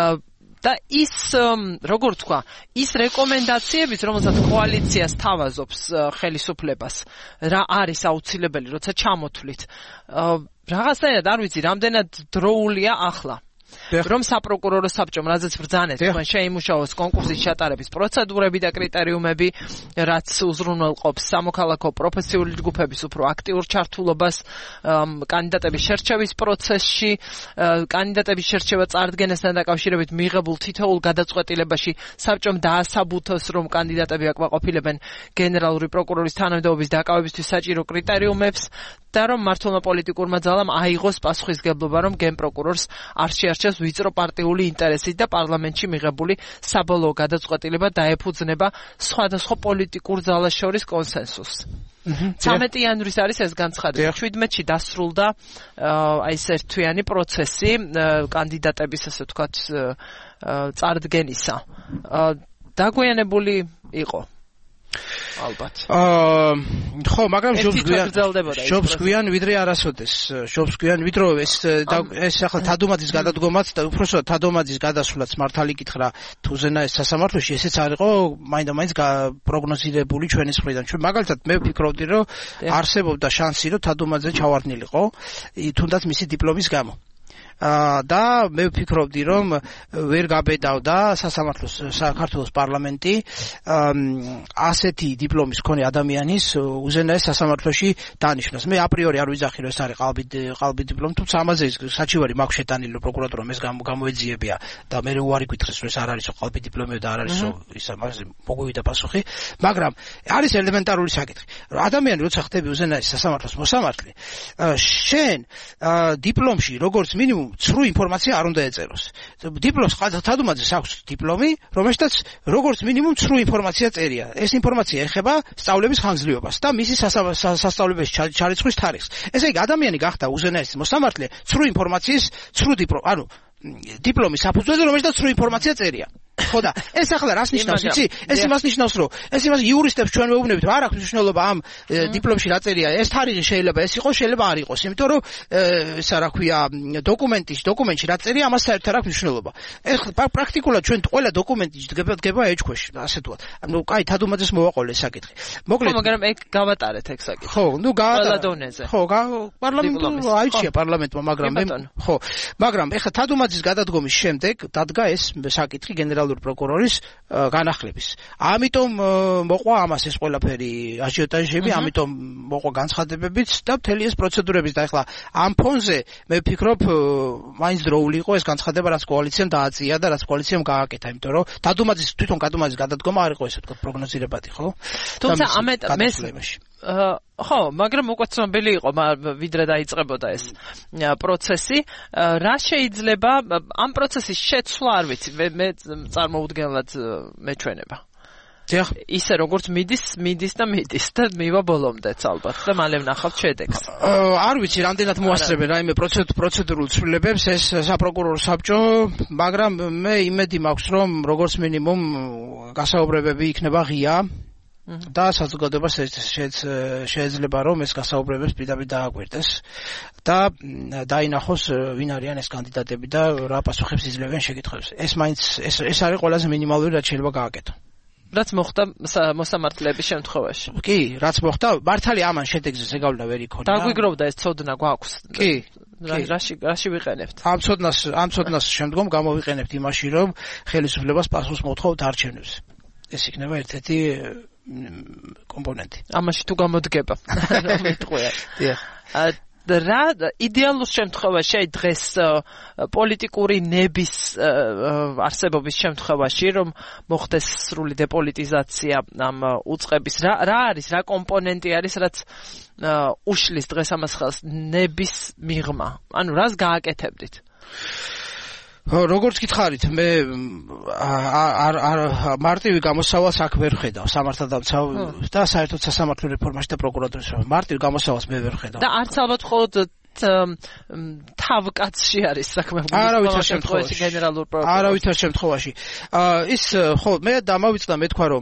და ის როგორ თქვა, ის რეკომენდაციების, რომელსაც კოალიციას თავაზობს ხელისუფლებას, რა არის აუცილებელი, როცა ჩამოთვლით. რაღაცნაირად არ ვიცი, რამდენად დროულია ახლა. რომ საპროკურორო საბჭომ, რაზეც ბრძანეთ, თქვენ შეიმუშაოს კონკურსის ჩატარების პროცედურები და კრიტერიუმები, რაც უზრუნველყოფს სამოქალაქო პროფესიული ჯგუფების უფრო აქტიურ ჩართულობას კანდიდატების შერჩევის პროცესში, კანდიდატების შერჩევა წარდგენასთან დაკავშირებით მიღებულ თითოეულ გადაწყვეტილებაში საბჭომ დაასაბუთოს, რომ კანდიდატები აკმაყოფილებენ გენერალური პროკურორის თანამდებობის დაკავებისთვის საჭირო კრიტერიუმებს და რომ მმართველმა პოლიტიკურმა ძალამ აიღოს პასუხისგებლობა, რომ გენპროკურორს არ შეარჩევს ვიწრო პარტიული ინტერესით და პარლამენტში მიღებული საბოლოო გადაწყვეტილება დაეფუძნება სხვადასხვა პოლიტიკურ ძალას შორის კონსენსუსს. 13 იანვრის არის ეს განცხადება. 17-ში დასრულდა აი ეს ერთთვიანი პროცესი კანდიდატების, ასე ვთქვათ, წარდგენისა. დაგვიანებული იყო. ალბათ. ხო, მაგრამ ჯობს გვიან ვიდრე არასოდეს. ჯობს გვიან ვიდრე ეს ახლა თადუმაძის გადადგომაც და უпроსოდ თადუმაძის გადასვლაც მართალი კითხრა თუზენაეს სასამართლოში, ესეც არ იყო მაინდა-მაინც პროგნოზირებული ჩვენი მხრიდან. ჩვენ მაგალითად მე ვფიქრობდი, რომ არსებობდა შანსი, რომ თადუმაძე ჩავარდნილიყო, თუნდაც მისი დიპლომის გამო. და მე ვფიქრობდი, რომ ვერ გაბედავდა საქართველოს პარლამენტი ასეთი დიპლომის მქონე ადამიანის უზენაეს სასამართლოში დანიშნოს. მე აპრიორი არ ვიძახი, რომ ეს არის ყალბი დიპლომი, თუმცა ამაზე საჩივარი მაქვს შეტანილი, რომ პროკურატურამ ეს გამოეძიებია და მე უარი გითხრეს, რომ ეს არ არისო ყალბი დიპლომი და არ არისო ის ამაზე მოგვივიდა პასუხი, მაგრამ არის ელემენტარული საკითხი. ადამიანი როცა ხდები უზენაეს სასამართლოს მოსამართლე, შენ დიპლომში როგორც მინიმუმ ცრუ ინფორმაცია არ უნდა ეწეროს. დიპლომს თადუმაძეს აქვს დიპლომი, რომელშიც როგორც მინიმუმ ცრუ ინფორმაცია წერია. ეს ინფორმაცია ეხება სწავლების ხანგრძლივობას და მისი სასწავლებლის ჩარიცხვის თარიღს. ესე იგი, ადამიანი გახდა უზენაესი მოსამართლე ცრუ ინფორმაციის, ანუ დიპლომის საფუძველზე, რომელშიც ცრუ ინფორმაცია წერია. ხო და ეს ახლა რას ნიშნავს, იცი? ეს იმას ნიშნავს, რომ ეს იმას იურისტებს ჩვენ ვეუბნებით, რომ არ აქვს მნიშვნელობა ამ დიპლომში რა წერია. ეს თარიღი შეიძლება ეს იყოს, შეიძლება არ იყოს, იმიტომ რომ ესა რა ქვია, დოკუმენტში რა წერია, ამას საერთოდ არ აქვს მნიშვნელობა. ეხლა პრაქტიკულად ჩვენ ყველა დოკუმენტი დგება ეჭქვეშ, ასე თქვა. ანუ კაი, თადუმაძეს მოვაყოლე ეს საკითხი. მოკლედ, მაგრამ ეგ გავატარეთ ეგ საკითხი. ხო, ყველა დონეზე. ხო, პარლამენტო აიჩია პარლამენტმა, მაგრამ ეხლა თადუმაძის გადადგომის შემდეგ დადგა ეს საკითხი გენერალურ გენერალური პროკურორის განახლების. ამიტომ მოყვა ამას ეს ყველაფერი აჟიოტაჟები, ამიტომ მოყვა განცხადებებიც და მთელი ეს პროცედურებიც და ეხლა ამ ფონზე მე ვფიქრობ მაინც დროული იყო ეს განცხადება, რაც კოალიციამ დააწია და რაც კოალიციამ გააკეთა, იმიტომ რომ დადუმაძის თვითონ გადუმაძის გადადგომა არ იყო ესე ვთქვათ პროგნოზირებადი, ხო? თუმცა ხო, მაგრამ უკვე ცნობილი იყო ვიდრე დაიწყებოდა ეს პროცესი, რა შეიძლება ამ პროცესის შეცვლა არ ვიცი, მე წარმოუდგენლად მეჩვენება. ისე როგორც მიდის და მივა ბოლომდეც ალბათ და მალე ვნახავთ შედეგს. არ ვიცი, რამდენად მოასწრებენ რაიმე პროცედურულ ცვლილებებს ეს საპროკურორო საბჭო, მაგრამ მე იმედი მაქვს, რომ როგორც მინიმუმ გასაუბრებები იქნება ღია და საზოგადოებას შეიძლება რომ ეს გასაუბრებებს პირდაპირ დააკვირდეს და დაინახოს ვინ არიან ეს კანდიდატები და რა პასუხებს იძლევენ შეკითხვებს. ეს მაინც ეს არის ყველაზე მინიმალური რაც შეიძლება გააკეთო. რაც მოხდა მოსამართლეების შემთხვევაში. კი, რაც მოხდა, მართალი ამან შედეგზე ზეგავლენა ვერ იქონია. დაგვიგროვდა ეს ცოდნა გვაქვს. კი. რაში ვიყენებთ? ამ ცოდნას შემდგომ გამოვიყენებთ იმაში, რომ ხელისუფლებას პასუხს მოთხოვთ არჩევნებს. ეს იქნება ერთ-ერთი კომპონენტი. ამაში თუ გამოდგება. მეტყვია. დიახ. რა იდეალურ შემთხვევაში დღეს პოლიტიკური ნების არსებობის შემთხვევაში რომ მოხდეს სრული დეპოლიტიზაცია ამ უწყების რა არის რა კომპონენტი არის რაც უშლის დღეს ამას ხელს ნების მიღმა ანუ რას გააკეთებდით როგორც გითხარით მე მარტივი გამოსავალს აქ ვერ ხედავ სამართალდამცავ და საერთოდ სასამართლო რეფორმაში და პროკურატურის მარტივი გამოსავალს მე ვერ ხედავ და არც ალბათ მხოლოდ თავკაცში არის საქმე არავითარ შემთხვევაში გენერალურ პროკურორს არავითარ შემთხვევაში ის ხო მე დამავიწყდა მეთქვა რომ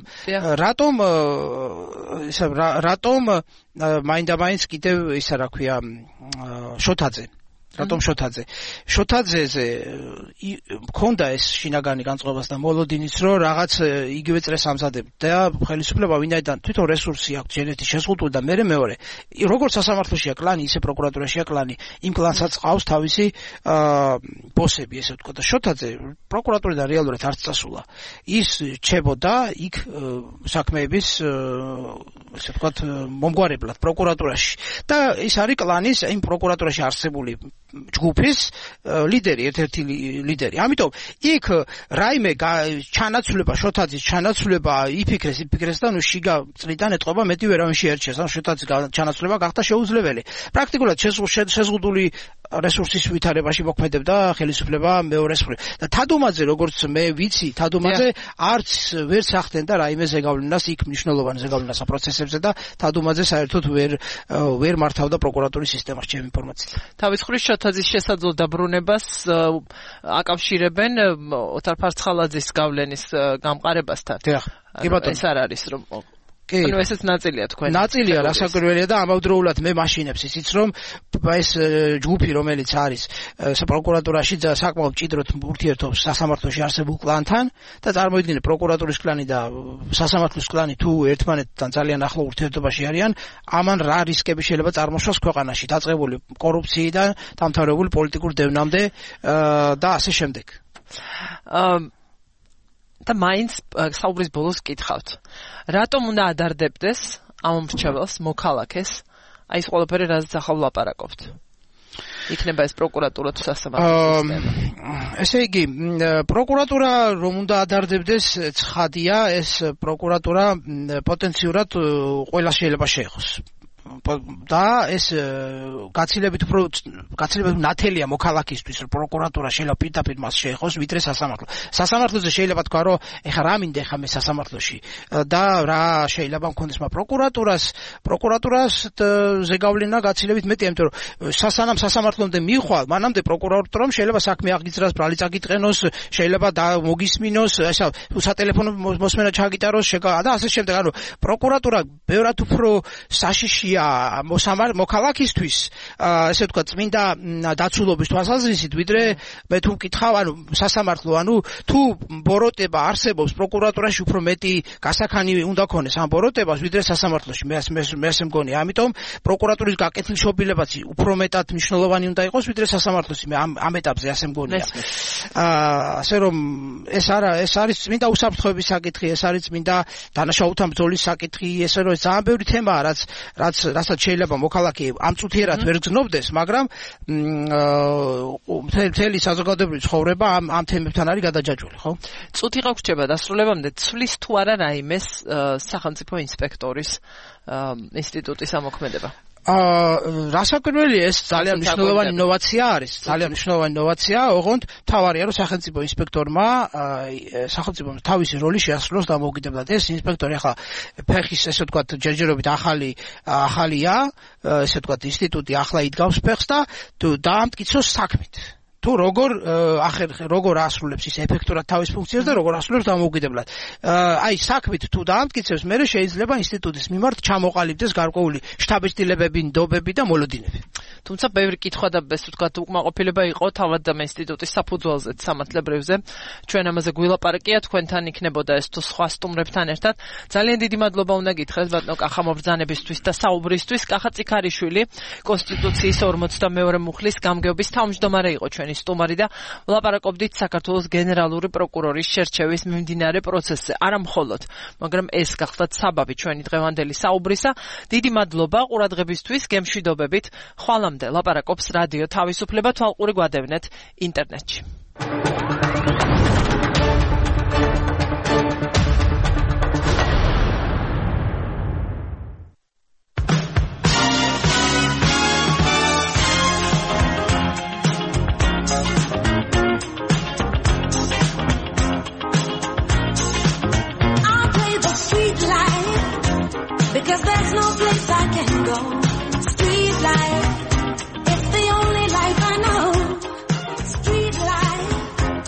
რატომ მაინდა-მაინც კიდევ ისა რა ქვია შოთაძე რატომ შოთაძეზე მქონდა ეს შინაგანი განწყობას და მოლოდინიც რომ რაღაც იგივე წრეს ამზადებდა და ხელისუფლება ვინაიდან თვითონ რესურსი აქვს ჯერეთი შეზღუდული და მეორე როგორც სასამართლოშია კლანი ისე პროკურატურაშია კლანი იმ კლანსაც ყავს თავისი ბოსები ესე ვთქვა და შოთაძე პროკურატურიდან რეალურად არც წასულა ის რჩებოდა იქ საქმეების ესე ვთქვა მომგვარებლად პროკურატურაში და ის არის კლანის იმ პროკურატურაში არსებული ჯგუფის ლიდერი, ერთ-ერთი ლიდერი. ამიტომ იქ რაიმე ჩანაცვლება, შოთაძის ჩანაცვლება იფიქრეს და ნუ შიგა წლიდან ეტყობა მეტი ვერავინ შეერჩეს. ანუ შოთაძის ჩანაცვლება გახდა შეუძლებელი. პრაქტიკულად შეზღუდული რესურსის ვითარებაში მოქმედებდა ხელისუფლება მეორეს მხრივ. და თადუმაძე, როგორც მე ვიცი, თადუმაძე არც ვერც ახდენდა რაიმე ზეგავლენას იქ მნიშვნელოვანი ზეგავლენას პროცესებზე და თადუმაძე საერთოდ ვერ მართავდა პროკურატურის სისტემას ჩემი ინფორმაციით. თავის მხრივ შოთაძის შესაძლო დაბრუნებას აკავშირებენ ოთარ ფარცხალაძის გავლენის გამყარებასთან. კი ბატონო. ეს არ არის რომ ანუ ესეც ნაწილია თქვენ. ნაწილია რასაკვირველია და ამავდროულად მე მაშინებს ისიც რომ ეს ჯგუფი რომელიც არის პროკურატურაში საკმაოდ მჭიდროდ ურთიერთობს სასამართლოში არსებულ კლანთან და წარმოიდგინე პროკურატურის კლანი და სასამართლოს კლანი თუ ერთმანეთთან ძალიან ახლო ურთიერთობაში არიან, ამან რა რისკები შეიძლება წარმოშვას ქვეყანაში, დაწყებული კორუფციიდან დამთავრებული პოლიტიკურ დევნამდე და ასე შემდეგ. და მაინც საუბრის ბოლოს კითხავთ. რატომ უნდა ადარდებდეს ამ მრჩეველს, მოქალაქეს, აი ეს ყველაფერი რაზეც ახლა ვლაპარაკობთ? იქნება ეს პროკურატურა თუ სასამართლო სისტემა. ესე იგი, პროკურატურა რომ უნდა ადარდებდეს, ცხადია, ეს პროკურატურა პოტენციურად ყველა შეიძლება შეეხოს. და ეს გაცილებით ნათელია მოქალაქისთვის რომ პროკურატურა შეიძლება პირდაპირ მას შეეხოს ვიდრე სასამართლო. სასამართლოზე შეიძლება თქვა რომ ეხა რა მინდა ეხა მე სასამართლოში და რა შეიძლება მქონდეს პროკურატურას ზეგავლენა გაცილებით მეტია, იმიტომ რომ სანამ სასამართლომდე მიხვალ, მანამდე პროკურატურამ შეიძლება საქმე აღგიძრას, ბრალი წაგიტყენოს, შეიძლება მოგისმინოს, ესა სატელეფონო მოსმენა ჩაგიტაროს და ასე შემდეგ. ანუ პროკურატურა ბევრად უფრო საშიშია მოქალაქისთვის ესე ვთქვათ წმინდა დაცულობის თვალსაზრისით ვიდრე მე თუ ვკითხავ ანუ სასამართლო ანუ თუ ბოროტება არსებობს პროკურატურაში უფრო მეტი გასახანი უნდა ქონდეს ამ ბოროტებას ვიდრე სასამართლოში მე ასე მგონია ამიტომ პროკურატურის გაკეთილშობილებაც უფრო მეტად მნიშვნელოვანი უნდა იყოს ვიდრე სასამართლოში მე ამ ეტაპზე ასე მგონია ასე რომ ეს არის წმინდა უსაფრთხოების საკითხი ეს არის წმინდა დანაშაულთან ბრძოლის საკითხი ესე რომ ძალიან ბევრი თემაა რასაც შეიძლება მოქალაქე ამწუთიერად ვერ გზნობდეს მაგრამ მთელი საზოგადოებრივი ცხოვრება ამ თემებთან არის გადაჯაჭვული ხო წუთი გაგვჭება დასრულებამდე ცვლის თუ არა რაიმეს სახელმწიფო ინსპექტორის ინსტიტუტის ამოქმედება რასაკვირველია ეს ძალიან მნიშვნელოვანი ინოვაცია არის ძალიან მნიშვნელოვანი ინოვაცია ოღონდ თავარია რომ სახელმწიფო ინსპექტორმა სახელმწიფო თავისი როლი შეასრულოს დამოუკიდებლად ეს ინსპექტორი ახლა ფეხის ესე ვთქვათ ჯერჯერობით ახალია ესე ვთქვათ ინსტიტუტი ახლა იდგავს ფეხს და დაამტკიცოს საქმით თუ როგორ ასრულებს ის ეფექტურად თავის ფუნქციას და როგორ ასრულებს დამოუკიდებლად. აი საქმით თუ დაამტკიცებს, მე შეიძლება ინსტიტუტის მიმართ ჩამოყალიბდეს გარკვეული შთაბეჭდილებები, ნდობები და მოლოდინები. თუმცა ბევრი კითხვა და ასე ვთქვათ უკმაყოფილება იყო თავად და ინსტიტუტის საფუძველზე სამართლებრივზე. ჩვენ ამაზე გვილაპარაკია, თქვენთან იქნებოდა ეს თუ სხვა სტუმრებთან ერთად. ძალიან დიდი მადლობა უნდა გითხრათ ბატონო კახა მობრძანებისთვის და საუბრისთვის. კახა წიქარიშვილი კონსტიტუციის 42 მუხლის გამგეობის თავმჯდომარე იყო ჩვენი სტუმარი და ვლაპარაკობდით საქართველოს გენერალური პროკურორის შერჩევის მიმდინარე პროცესზე. არა მხოლოდ, მაგრამ ეს გახლდათ საბაბი ჩვენი დღევანდელი საუბრისა. დიდი მადლობა ყურადღებისთვის, გემშვიდობებით. ხვალამდე ლაპარაკობს რადიო თავისუფლება, თვალყური გვადევნეთ ინტერნეტში. Because there's no place I can go. Street life, it's the only life I know. Street life,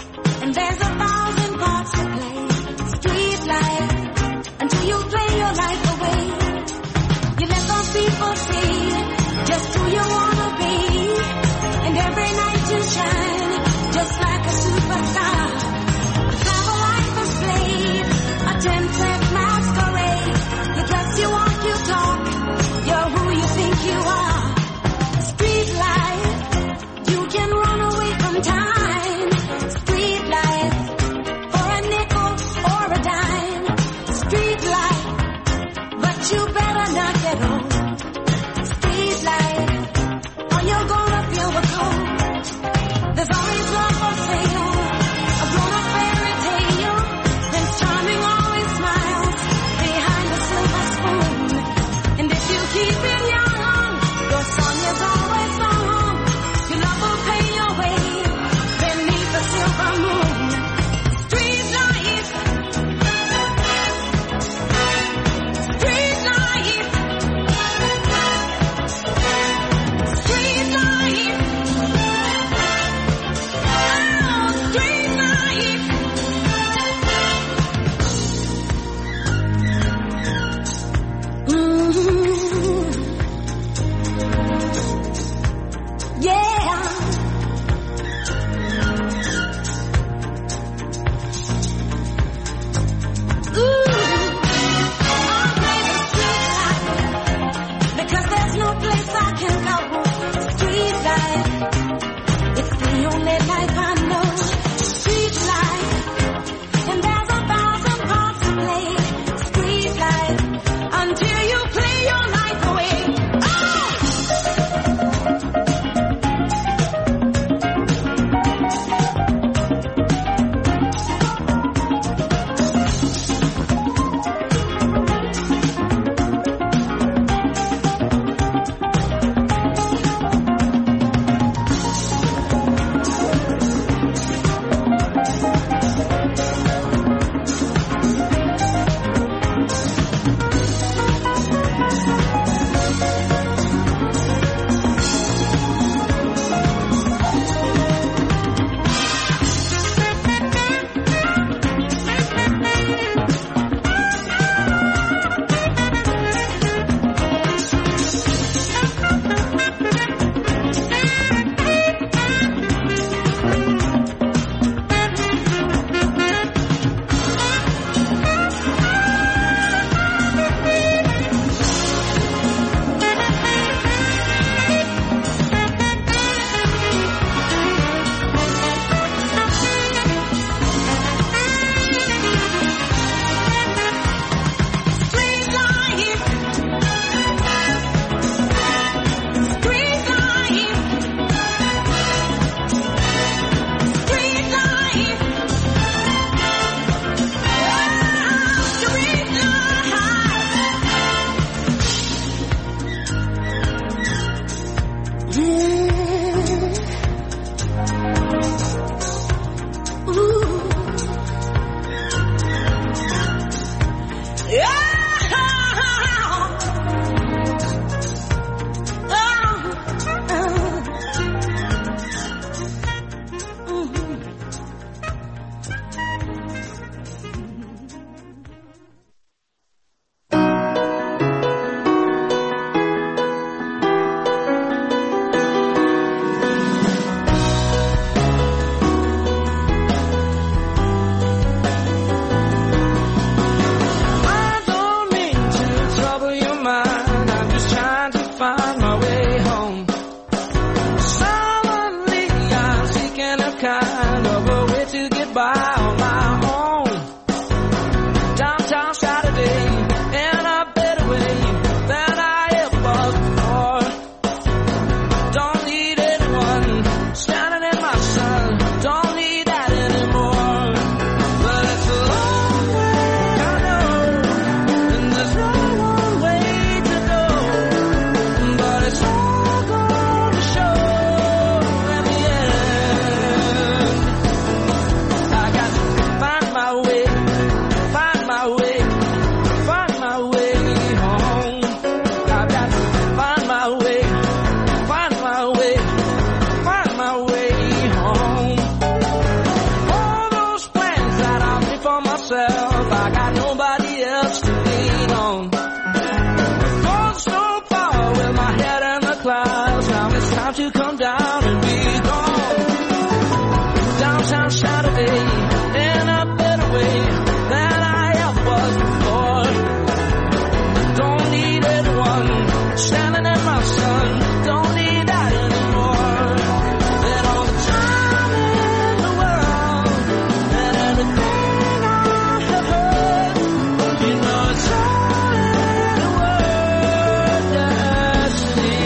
myself. I got nobody else to lean on. Gone so far with my head in the clouds. Now it's time to come down and be gone. Downtown Saturday, in a better way than I ever was before. Don't need anyone standing in my sun. Don't need that anymore. And all the time in the world and everything I have heard, you know it's all in the word destiny.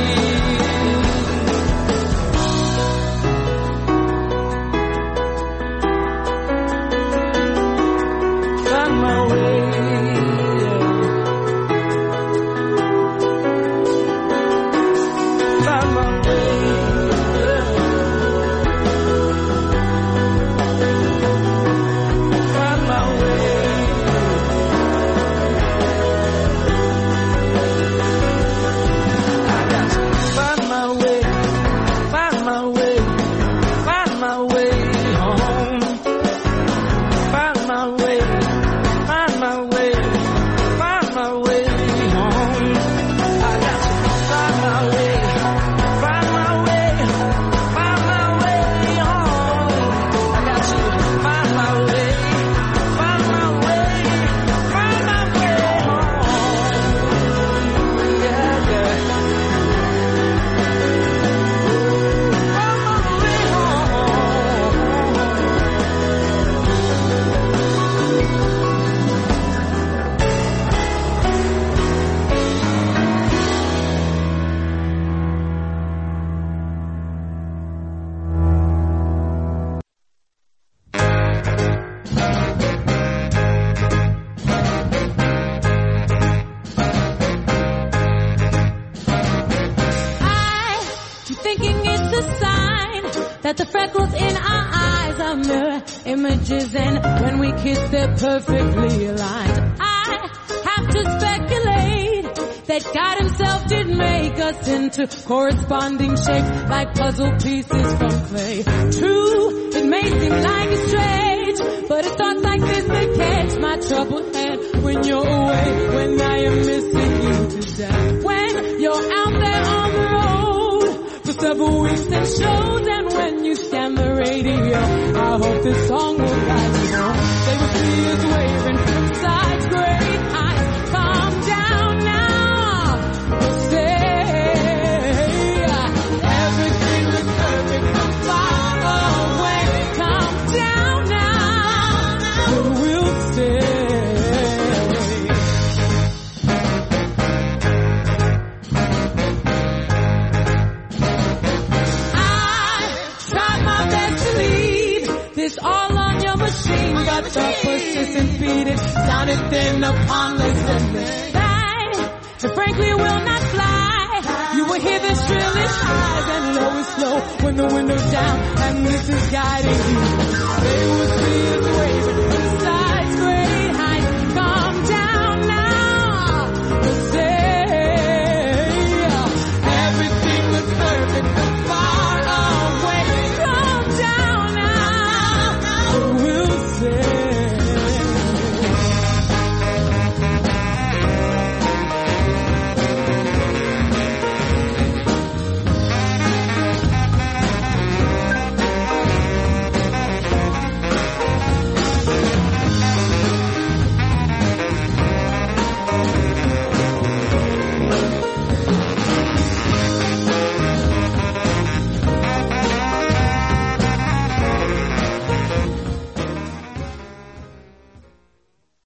Find my way. Find my way. Find my way. I got to find my way. Find my way. Find my way home. Find my way. Find my way. Find my way home. I got to find my way. Find my way. Find my way home. I got to find my way. Find my way. Find my way home. Yeah, yeah. Find my way home. I'm thinking it's a sign that the freckles in our eyes are mirror images, and when we kiss they're perfectly aligned. I have to speculate that God himself did make us into corresponding shapes like puzzle pieces from clay. True, it may seem like it's strange, but it's thoughts like this that catch my troubled head when you're away, when I am missing you to death. When you're out there on the road for several weeks and shows, and when you scan the radio, I hope this song will guide you home. They will see us waving from sides, great heights. Calm down now, stay. Everything looks perfect from far away. Calm down now, but we'll stay. I tried my best to leave this all on your machine, but the persistent beat, it sounded thin upon listening. And frankly will not fly. You will hear the shrillish highs and lowest low when the window's down and this is guiding you. They will see us